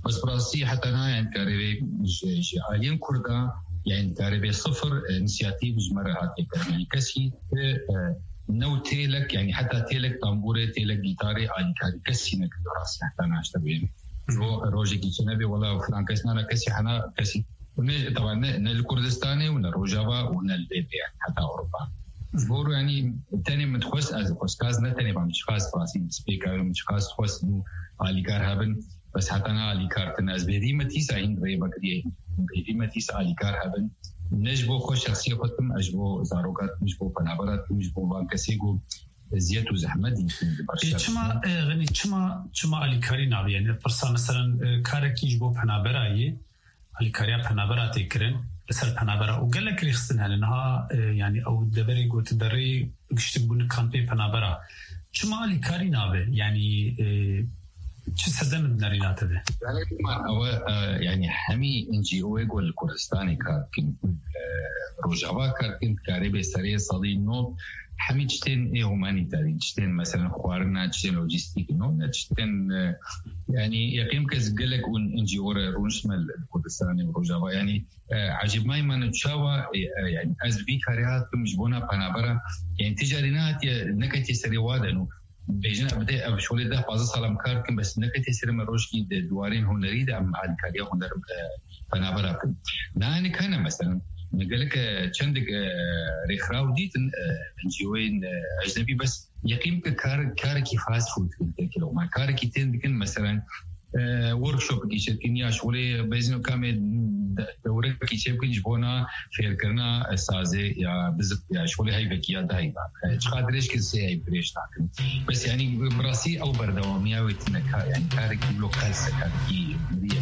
بس براسي حتى أنا يعني كاريبي عالين كردا يعني كاريبي صفر انسياتيف جمرة هاتي يعني كسي نو تيلك يعني حتى تيلك طنبوري تيلك جيتاري عالي كاري كسي نك براسي حتى أنا أشتبه رو روجي كيشنبي ولا فلان كسنا أنا كسي حنا كسي طبعا نا الكردستاني ونا روجافا ونا الليبيا حتى أوروبا بورو يعني تاني متخصص از خصكاز نه تاني بامشخاص فراسي سبيكر مشخاص خص نو علي كار هابن بس حتى انا علي كار تناز بدي متيسا هين ري بكري بدي متيسا علي كار هابن نجبو خو شخصيه ختم اجبو زاروقات مجبو بنابرات مجبو بانكسيغو زيت وزحمه دي چما غني چما چما علي كارينا يعني برسا مثلا كاركي جبو بنابراي علي كاريا بنابرات يكرن بسر بنابرا وقال لك ريخسن هنها يعني او دبري قلت دري يشتبون كامبي بنابرا شو ما لي كارينا به يعني شو سدم بنارينات به يعني ما هو يعني حمي انجي او يقول الكردستاني كان روجافا كان كاريبي سري صدي نوب حمي جتين ايه هومانيتاري جتين مثلا خوارنا جتين لوجيستيك نو جتين يعني يقيم كز قالك انجي اورا رونشمل الكردستاني وروجافا يعني عجيب ما يمن تشاوا يعني از بي كاريات مجبونا بنابرا يعني تجارينات نكتي سري وادنو بيجنا بدا شغل ده بعض سلام كاركم بس نكتي سري مروشكي دوارين هنري ده عاد كاريا هنر بنابرا ناني كان مثلا قال لك عندك ريخراو ديت انجيوين اجنبي بس يقيم كار كاركي فاست فود كيلو ما كاركي تندكن مثلا ورك شوب كي شكنيا شغله بيزنو كامل دوره كي شبكن جبونا فير كرنا سازه يا بزق يا شغله هاي بكيا دايما قادرش كسي هاي بريش تاكن بس يعني براسي او بردواميه ويتنكا يعني كاركي لوكال سكاركي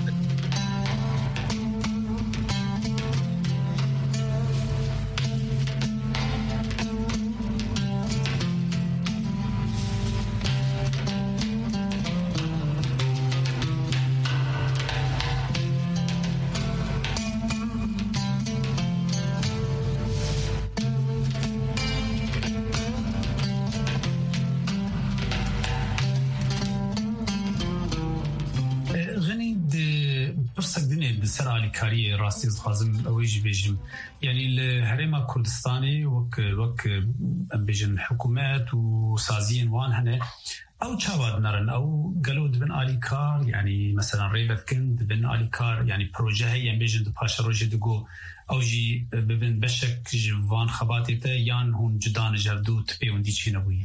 كاري راسي خازم اويج بيجم يعني الهرم كردستاني وك وك بيجن حكومات وسازين وان هنا او تشاود نرن او قالود بن الي كار يعني مثلا ريبت كند بن الي كار يعني بروجه هي بيجن باشا روجي دغو او جي ببن بشك جوان خباتيته يان هون جدان جردو تبي وندي شنوي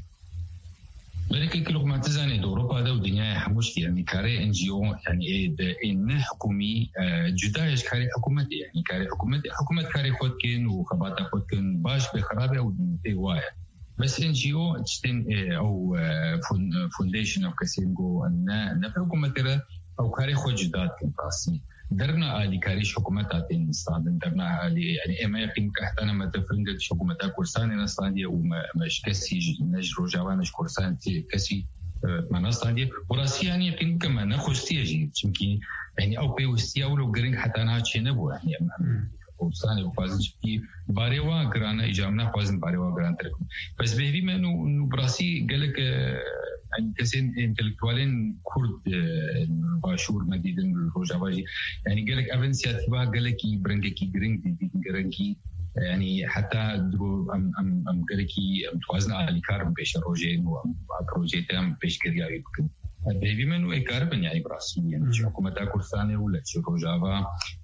ولكن كل ما تزاني أوروبا ده والدنيا حموش يعني كاري إن جي أو يعني إن حكومي جدايش كاري حكومتي يعني كاري حكومتي حكومة كاري خودكن وخباتا خودكن باش بخرابة ودوايا بس إن جي أو تشتين أو فونديشن أو كسينجو أن نفع حكومة ترى أو كاري خود جدات كن راسي درنا آلي كاريش حكومتاتين استعدن درنا آلي يعني إما يقيم كحتانا ما تفرنجت حكومتا كورساني نستعدي ومش كسي نجرو جوانش كورساني كسي ما نستعدي وراسي يعني يقيم كما نخستي أجي تمكي يعني أو بيوستي أو لو قرنك حتى أنا هاتشي نبو يعني كورساني وفازن شبكي باريوا قرانا إجامنا فازن باريوا قران تركم بس بهبي ما إنه براسي قالك يعني كسين انتلكتوالين كرد باشور مديدن الروجافاجي يعني قالك افنسياتيفا قالكي برنكي جرينج دي جرينكي يعني حتى درو ام ام ام قالكي متوازن على كارم بيش روجين وبروجيت ام بيش كريا يمكن بيبي منو ايكاربن يعني براسي يعني حكومه كردستان ولا روجافا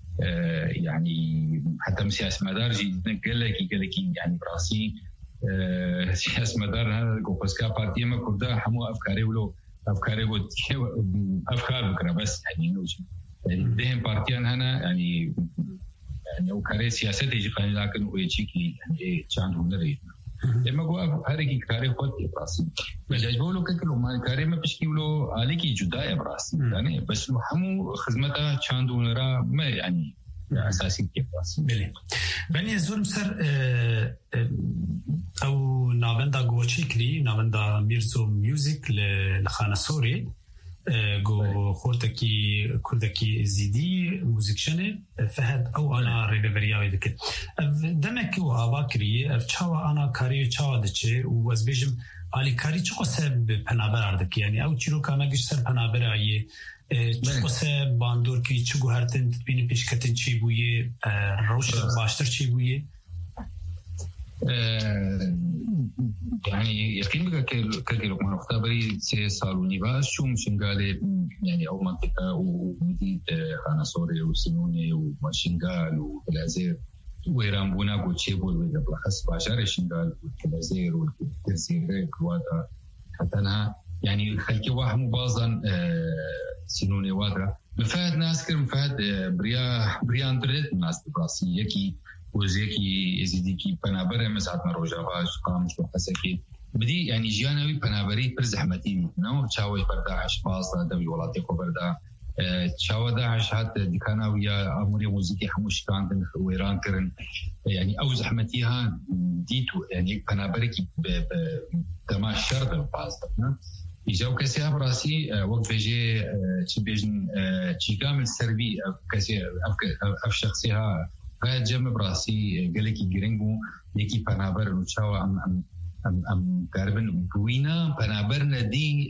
يعني حتى سياسه مدارجي قالكي قالكي يعني براسي سياسة مدار هذا الجوبسكا بارتي ما كردا حمو أفكاري ولو أفكاري ود أفكار بكرة بس يعني نوش يعني دهم بارتيان هنا يعني يعني أفكاري سياسة تيجي قانون لكن ويجيكي يعني كان هم نريد لما جو هركي كاري خود براسي بس بقولوا كلو ما كاري ما بيشكي ولو عليكي جداء براسي يعني بس لو حمو خدمتها كان دونرا ما يعني أساسي كيف براسي بلي بني زول سر أو نابندا غوتشيكري نابندا ميرزو ميوزك لخانة سوري جو خورتكي كردكي زيدي موزيكشنه فهد او انا ريبرياوي دك دمك واباكري تشاوا انا كاري تشاوا دچه وازبيجم علي كاري تشو سبب پنابر اردك يعني او چيرو كاماگش سر پنابر اي چو سبب باندور كي چو هرتن بين پیشکتن چی بويه روش باشتر چی بويه يعني يقين بك كلو ما اختبري سي صالوني باش شو مشنغالي يعني او منطقه ومديد خانه سوري وسنوني ومشنغال وبلازير ويرامبونا قوتشيبو وبلخص باشار شنغال والبلازير والترزير كواتا حتى انها يعني خلكي واحد مبازن سنوني وادرا مفاد ناس كر مفاد بريا بريا اندريت ناس براسي يكي وزيكي يزيديكي بنابره مساعد مروجاواش قامش وحسكي بدي يعني جيانوي بنابري برزحمتي نو تشاوي برداعش باصة دبي ولاتي بردا تشاوي داعش حتى ديكانا ويا اموري موزيكي حموش كان ويران كرن يعني او زحمتيها ديتو يعني بنابركي بتماش شرط الباصة يجاو كسي براسي وقت بيجي تشبيجن تشي كامل سربي كسي اف شخصيها فهد جمع براسي قالكي جرينجو يكي بنابر وشاو ام ام ام ام كاربن بوينا بنابرنا دي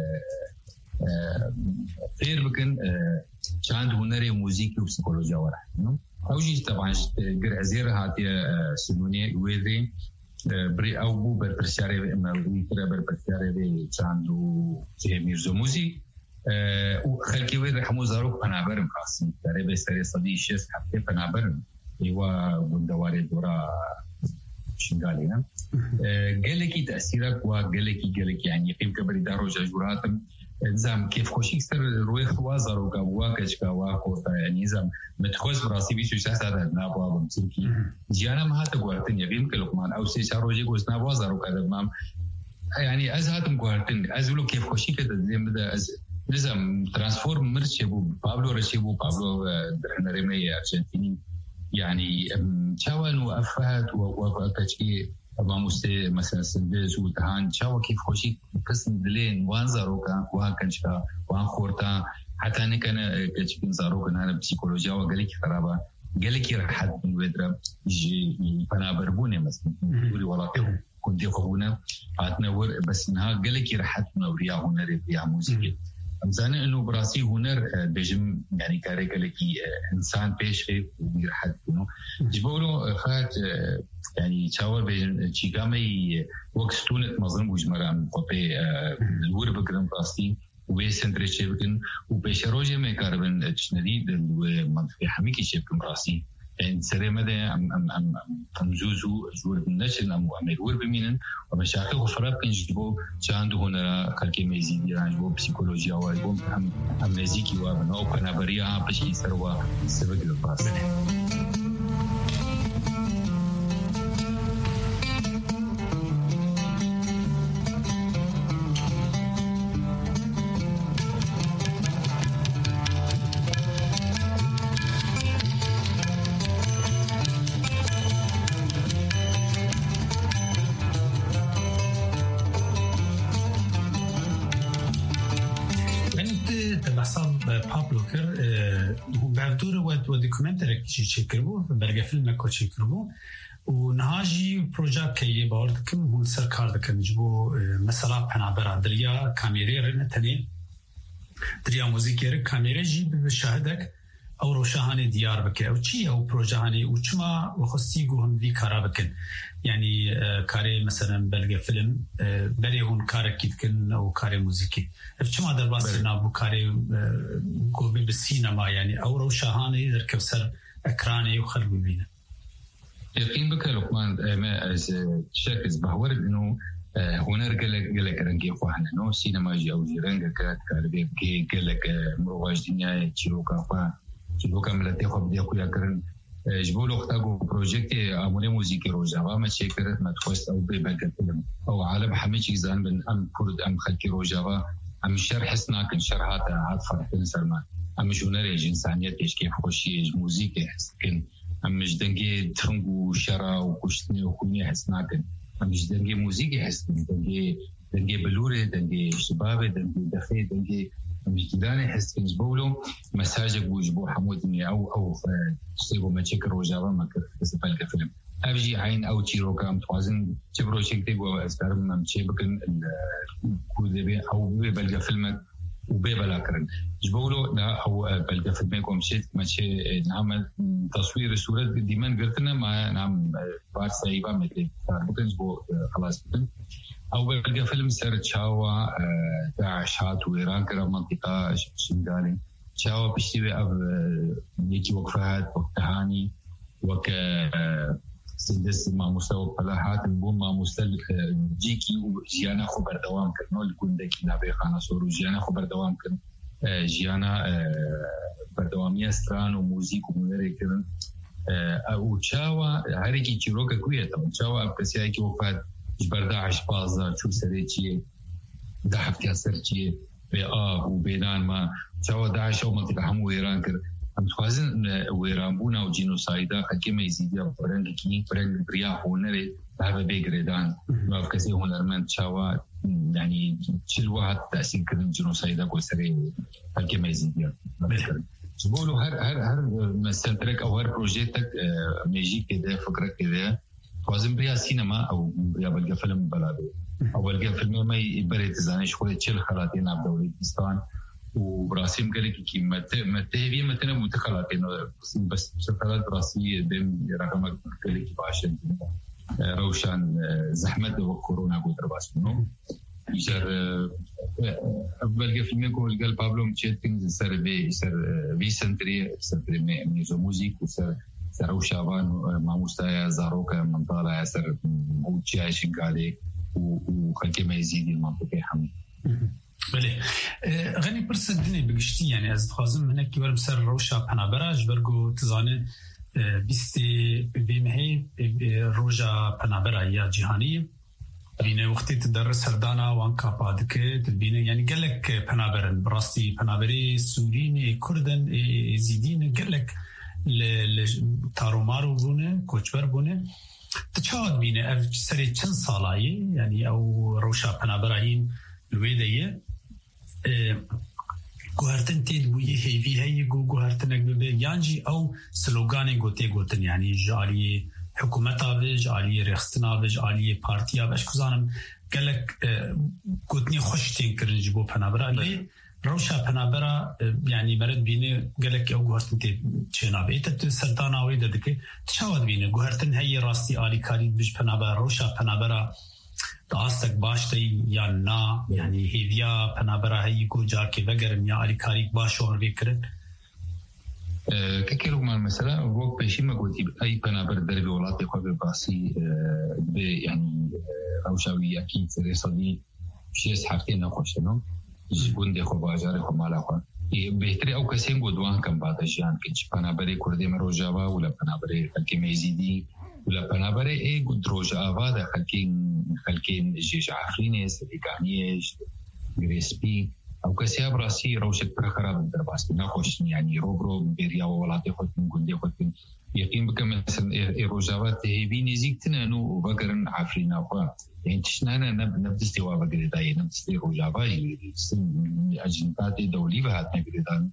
غير بكن شاند هنري وموسيقي وبسيكولوجيا ورا اوجي طبعا غير ازير هاتي سنوني ويدي بري او بو برسياري اما ويترا برسياري شاندو زي ميرزو موزي وخلكي وين رحمو زاروك بنابر براسي تقريبا سري صديق شيس حتى بنابر ايوا بندواري دورا شنغالي نا قالكي تاثيرك وقالكي قالك يعني قيم كبري دارو جاجوراتم نظام كيف خوشي كثر روي خوازر وكواكش كواكو يعني نظام متخوز براسي بيشو شاسا نابوا بمسكي جانا ما هات غوارتن يبين كلكمان او سي شاروجي غوز نابوازر وكذا مام يعني ازهاتم غوارتن ازلو كيف خوشي كده زي مدا نظام ترانسفورم مرشبو بابلو رشبو بابلو درنريمي ارجنتيني يعني تشاوان وافات وكاشكي ما مستي مثلا سندز وتهان تشاوا كيف خوشي قسم دلين وان زاروكا وان كنشا وان خورتا حتى انا كان كاشكي زاروكا انا بسيكولوجيا وقالك خرابه قالك راح من ودرا يجي بنابربوني مثلا يقولي والله كنت يخونا اتنور بس انها قالك راح نوريا هنا ريا موسيقى زانه انه براسي هنر بجم يعني كاريكالكي انسان بيشفي ويرحد انه جبولو فات يعني تشاور بين تشيغامي وكستون مظلم وجمران قبي الور بكرم براسي وبيسندريتشي بكن وبيشروجي ما كاربن تشنديد المنطقه حميكي شيبكم براسي يعني سري مدى ام ام ام تمزوزو جور بالنشل ام امير بمينن ومشاكل وفراب كنجبو شاندو هنا كالكي ميزيدي رانجبو بسيكولوجيا وايبو ام ام ميزيكي وابنو بنابريا بشي سروا سبق الباس ودوكيومنتري شي كربو برجع فيلم كو شي كربو ونهاجي بروجكت كي بورد كم هو سركار دك نجبو مثلا بنابر دريا كاميرا رنتني دريا موزيكير كاميرا جي بشاهدك او روشهاني ديار بك او شي او بروجاني وشما وخصيغو هم دي كارابكن يعني كاري مثلا بلغ فيلم بري هون كاركيد كن او كاري موسيقي فشما در باسنا بو كاري غوبي بالسينما يعني او روشهاني دركب سر اكراني وخلق بينا يقين بك لقمان ما از شاكز بحور انه هنر قالك قالك رنجي خوحنا نو سينما جي او جي رنجا كات كاربي كي قالك مرواج دنيا تشيروكا فا تشيروكا ملتي خو بدي اكو يكرن جبولو اختاقو بروجيكتي اموني موزيكي روجاوا ما تشكر ما تخوست او بيباك الفيلم او عالم حميشي زان بن ام كرد ام خلكي روجاوا ام شرح سناكن شرحات عاد فرح سلمان ام جونري انسانيت كيف خوشي موزيكي حسكن ام جدنجي ترنغو شرا وكشتني وكوني حسناكن ام جدنجي موزيكي حسكن دنجي دنجي بلوري دنجي شباب دنجي دخي دنجي مجداني حس جبولو مساجك وجبو حمودني او او تصيبوا مشاكل رجاوة ما كيف بالك فيلم أبجي عين أو تيرو كام توازن تبرو شيء تبغى أستعرض من شيء بكن كودبي أو ببلغ فيلمك وبيبلا كرن جبولو لا أو بلغ فيلمك ومشيت مشي نعمل تصوير الصورة ديما قلتنا ما نعم بعد سايبا مثل بكن جبو خلاص بكن أو بلغ فيلم سر تشاوا داعشات وإيران كرا منطقة شنغالي تشاوا بيشتوي أب يجي وقفات وقتهاني وك سدس مع مستوى فلاحات البوم مع مستوى جيكي وجيانا خبر دوام كرنو لكون داكي نابي خانا سورو جيانا خبر دوام كرن جيانا بردوامية ستران وموزيك ومدري كرن او تشاوا هاريكي جيروكا كوية طبعا تشاوا ابكسياكي وفات جبردا عشبازا شو سريتي دحفتي سرتي بآب وبينان ما تشاوا داعش ومنطقة حمو إيران كرن هم توازن ويرامبونا وجينوسايدا حكيمة يزيديا برنج كي برنج برياح ونري هذا بيجريدان ما في كثير هنرمن شوا يعني شل واحد تأثير كذا جينوسايدا كوسري حكيمة يزيديا بقولوا هر هر هر مسنترك أو هر بروجيتك ميجي كده فكرة كده توازن بريا سينما أو بريا بلقى فيلم بلادو أو بلقى فيلم ما يبرد زاني شوية شل خلاتين عبد الوهاب وبراسيم قال لك كي مت متهبي مثلا متخلاتين بس شغلات براسي بين رقمك قال لك باشن روشان زحمه وكورونا قدر باسمو يجر بلقى في منكم قال بابلو مشيتين سر بي سر بي سنتري سنتري ميزو موزيك وسر سر شابان ما مستايا زاروكا من طالع سر وجاي شغالي وخلكي ما يزيد المنطقه حمي بله غني برسدني بقشتي يعني از خازم هناك كبر بسر روشا بنابراج برغو تزانه بيستي بيمهي روجا بنابرا يا جهاني بينه وقتي تدرس هردانا وان كابادك تبينه يعني قال لك بنابرن براستي بنابري سوريني كردن زيدين قال لك تارومارو بونه كوچبر بونه تشاد بينه اف سري چن سالاي يعني او روشا بنابراهين الويديه گوهرتن تید بویه هیوی هی گو گوهرتنک ببه یانجی او سلوگانی گوته گوتن یعنی جالی حکومت آوه جالی رخستن آوه جالی پارتی آوه اشکوزانم گلک گوتنی خوشتین کرن جبو پنابرا لی روشا پنابرا يعني برد بيني قالك او غورتن تي چنا بيت تو سردان اوي ددك تشاود بيني غورتن هي راستي علي كاري بج پنابرا روشا پنابرا داستك باشتي یا نا يعني هيديا پنابرا هي کو جاكي وگرم یا علي كاري باشور بكرن كيلو ما مثلا وقت بشي ما قلتي اي پنابر دربي ولاتي خو باسي يعني روشاوي اكيد رصدي شيء حقيقي نخوش نو جبون دي خو باجار خو مالا خو بهتري او کسين گودوان کم بادشان کې پنابري کردي مې روجاوا ولا پنابري کې ميزيدي ولا پنابري اي گودروجاوا د خلکین خلکین جيش عفريني سريكانيش غريسبي او كسيا براسي روشت پر خراب درباس نه خوش يعني روبرو بيريا ولاتي خو گوندي خو يقين بكم مثلا روجاوا تهبي نزيكتنا نو وغرن عفرينا خو يعني تشنانا نبدستي وابقري داي نبدستي روجاوا أجنبات دولي بهات نقدر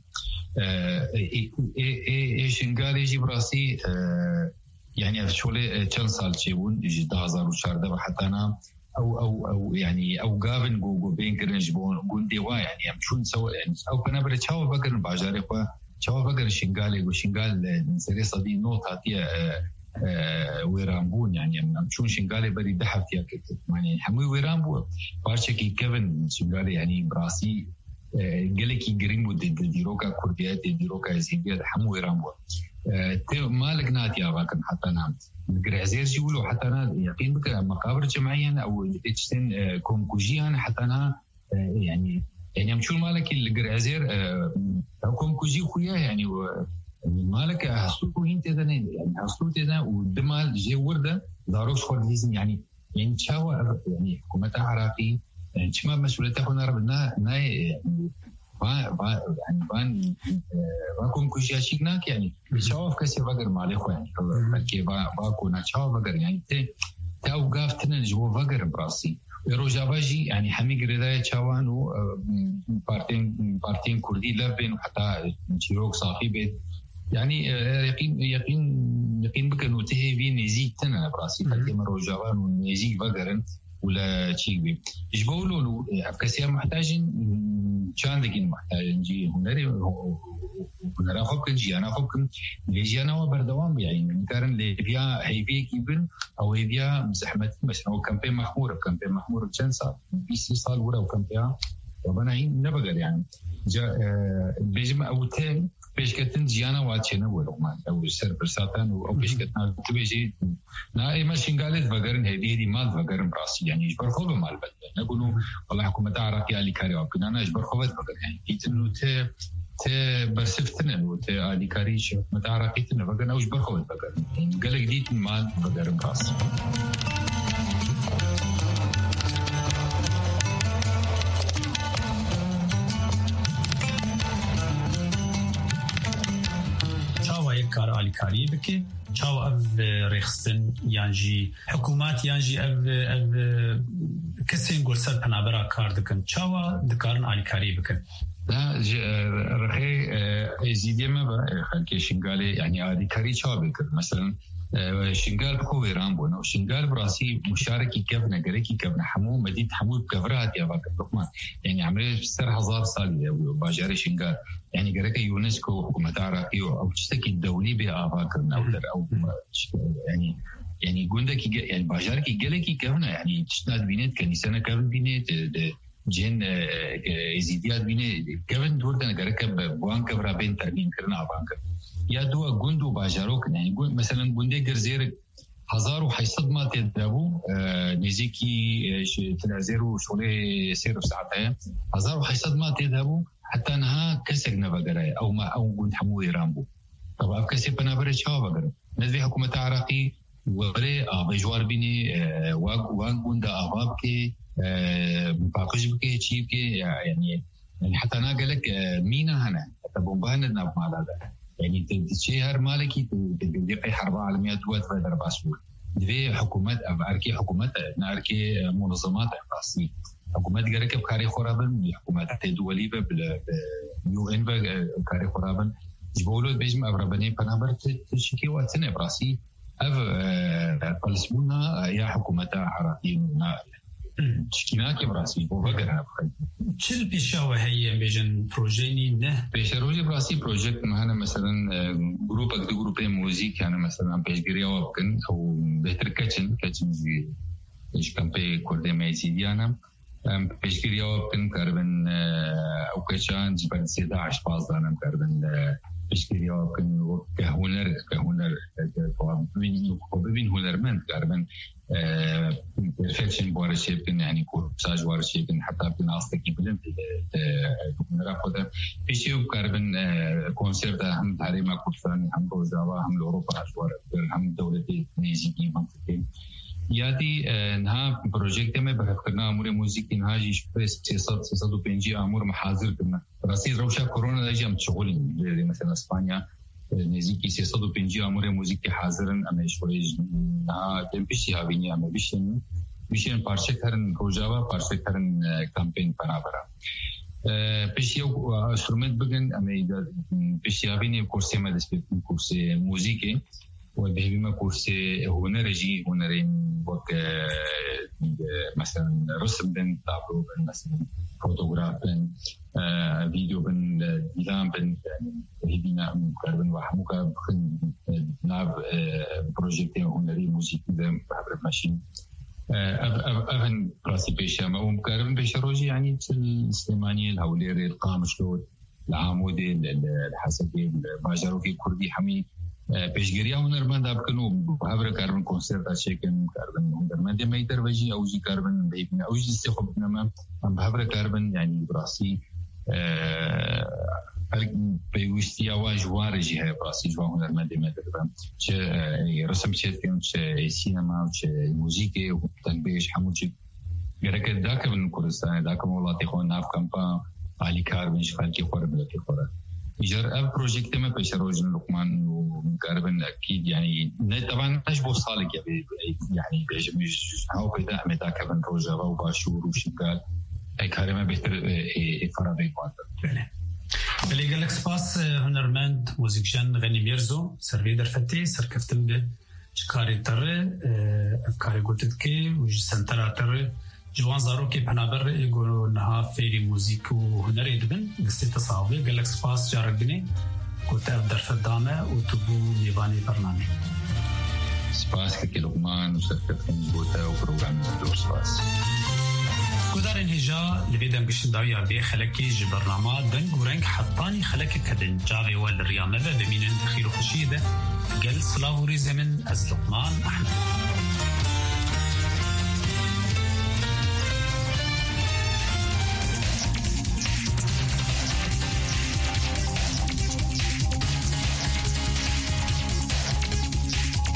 إيش إنقالي جي براسي يعني أفشولي كم سال شيءون جدا هزار وشارده وحتى أنا أو أو أو يعني أو قابن جو جو بين كرنجبون قندي وا يعني أمشون سوا أو كنا بريتشاو بقر باجاري خوا شاو بقر شنقالي وشنقال نسري صدي نوت هاتيا ويرامبون يعني أمشون شنقالي بري دحفتيا كت يعني حموي ويرامبو بارشكي كيفن شنقالي يعني براسي قالكي قريمو ديروكا كرديات ديروكا زيبيات حمو ويرامبو مالك ناتيا باكن حتى نام الجرازير يقولوا حتى أنا يقين بك مقابر جمعيا أو تجتن كونكوجيان حتى أنا يعني يعني أمشون مالك الجرازير كونكوجي خويا يعني مالك حصلوا هين تدنا يعني حصلوا تدنا والدمال جي وردة داروش خرديزم يعني يعني شاوا يعني حكومة عراقي يعني شما مسؤوليته هنا ربنا نا يعني با با يعني بان باكم كوجي شيكناك يعني شاوف كسي بقر مالي خو يعني كي با باكو نا شاوف بقر يعني ت تاو قافتنا جوا بقر براسي روجاباجي يعني حميق رداية شوان وبارتين بارتين كردي لبن وحتى شيروك صافي بيت يعني يقين يقين يقين بك انه تهي نزيد تنا براسي حتى مرو جوان ونزيد بقرن ولا شيء بي يجبولوا له افكاسيا محتاجين كان دقين محتاجين جي هنري هنرا فكن جي انا فكن ليجي انا وبردوام يعني كارن ليبيا هيبي كيبن او هيبيا زحمه بس هو كان بي محمور كان بي محمور كنسا بي سي صال ولا وكان بي ربنا عين نبغى يعني جا بيجمع او تين بيشكتن جيانا واتشنا ولوما او سر برساتان او بيشكتنا تبيجي نا اي ماشين قالت فقرن هدي دي مال فقرن براسي يعني اجبر خوبه مال بد نقولوا والله حكومه عراقيه علي كاري وكنا انا اجبر خوبه فقر يعني كيتنو ت ت برسفتنا وت علي كاري شو متى عراقيتنا فقرن او اجبر خوبه فقر يعني قال جديد مال فقرن براسي کار آلیکاری بکه چاو اف رخصتن یانجی حکومت یانجی اف اف کسین گل سر پنابرا کار دکن چاو دکارن آلیکاری بکن لا رخي زيدي ما خلكي شنقالي يعني آلیکاری چاو بکن مثلا شنقال بخو ایران بونه و شنقال براسي مشاركي كفنا قريكي كفنا حمو مدينة حمو بكفرات يا باك الرحمن يعني عملية ستر هزار سال باجاري شنقال يعني قريكي يونسكو حكومة عراقية أو تشتكي الدولي بأفاكرنا أو أو يعني يعني قندك يعني باجاركي قالكي كفنا يعني تشتاد بينات كنيسة كفن بينات جن زيديات بينات كفن دورتنا قريكي بوان كفرا بين تربين كرنا أفاكر يا دوا جندو باجاروك يعني مثلا جندي جرزير هزار وحيصد ما تدابو نزيكي تلازيرو شولي سيرو ساعتين هزار وحيصد ما تدابو حتى انها كسرنا بقراي او ما او جند حموي رامبو طبعا كسي بنابر شاو بقرا نزي حكومه عراقي وري بجوار بيني واق واق جند ابابكي باقش بكي تشيبكي يعني يعني حتى انا قال لك مينا هنا حتى بومبانا ناب مال هذا يعني تشيهر مالكي تدقي حرب عالمية دوات في درب عسول دفي حكومات أركي حكومات ناركي منظمات راسي حكومات جرك بكاري خرابن حكومات دولية بال يو إن بكاري خرابن جبولو بيجم أبربني بنابر تشكي واتسنة براسي أف فلسمونا يا حكومات عراقيين شكيناك براسي وبقرها بخير چل پیشاوه هي بيجن بروجيني نه بيشروجي براسي بروجكت معنا مثلا جروب اكد جروب موزيك يعني مثلا بيشجريا وابكن او بهتر كاتشن كاتشن زي ايش كان بي كوردي ميزيديانا بيشجريا وابكن كاربن او كاتشان جبن سيدا عش بازدانا كاربن بيشجريا وابكن كهونر كهونر بين بين هونرمنت كاربن بيرفكشن بورشيبن يعني كورساج بورشيبن حتى بناستكي بلن نراقده بيشيو كاربن كونسيرت هم تاريما كورسان هم روجاوا هم اوروبا اشوار هم دولتي نيزيكي منطقه ياتي انها بروجكت में बहस करना امور موزيك انها جي ستة ستة وخمسين امور محاضر كنا راسي روشا كورونا داجي ام شغل مثلا اسبانيا نزيكي ستة وخمسين امور موزيك حاضرن ام شوريج نا تمشي هابيني ام بيشن بيشن parça karın rojava parça karın campaign parabara بيشيو انسترومنت بگن ام بيشيابيني كورسي ما دسبيتن كورسي موزيكي وبهبي ما كورسي هنر جي هنرين وك مثلا رسم بن تابلو بن مثلا فوتوغراف بن فيديو بن ديزاين بن هبينا كاربن وحموكا بخن ناب بروجيكت هنري موسيقي ده بحبر ماشين أفن راسي بيشا ما هم كاربن بيشروجي يعني السليمانية الهوليري القامشلوت العامودي الحسبي الباجروكي كردي حمي پیشگیری هنرمند اب کنو بحبر کاربن کنسرت اشکن کاربن هنرمند میتر وجی اوجی کاربن بهبنا اوجی استخدام نما بحبر کاربن يعني براسي بيوستي اواج وارجي هي براسي جو هنرمند میتر چه رسم چتن چه سينما چه موسيقى وتنبيش حموجي غيرك داك من كردستان داك مولاتي خو ناف كامبا علي كاربن شغال كي خور بلا كي خور جر اب بروجكت ما بشروج لقمان ومقاربا اكيد يعني طبعا ايش بوصالك يعني بيجي هاو بدا متى كان روجا وباشور وشقال اي كارما بيتر فرابي كوانتر اللي قال لك سباس هنرمند موزيكجان غني ميرزو سرفي درفتي سركفتم به شكاري تر افكاري قلت كي وجسنترا تر جوان زاروكي بنابر يقولوا انها فيري موزيك وهنري دبن قصتي تصاوي قال لك سباس جارقني قلت ابدر في الدامة وتبو يباني برنامج سباس كي لقمان وسركفتم بوتا وبروغرام دور سباس كودارين هجا لبيدا بيش داويا بي خلكي جي برنامج دنگ ورنگ حطاني خلكي كدن جاوي والريامة بمين خير خشيدة قل سلاوري زمن از لقمان احمد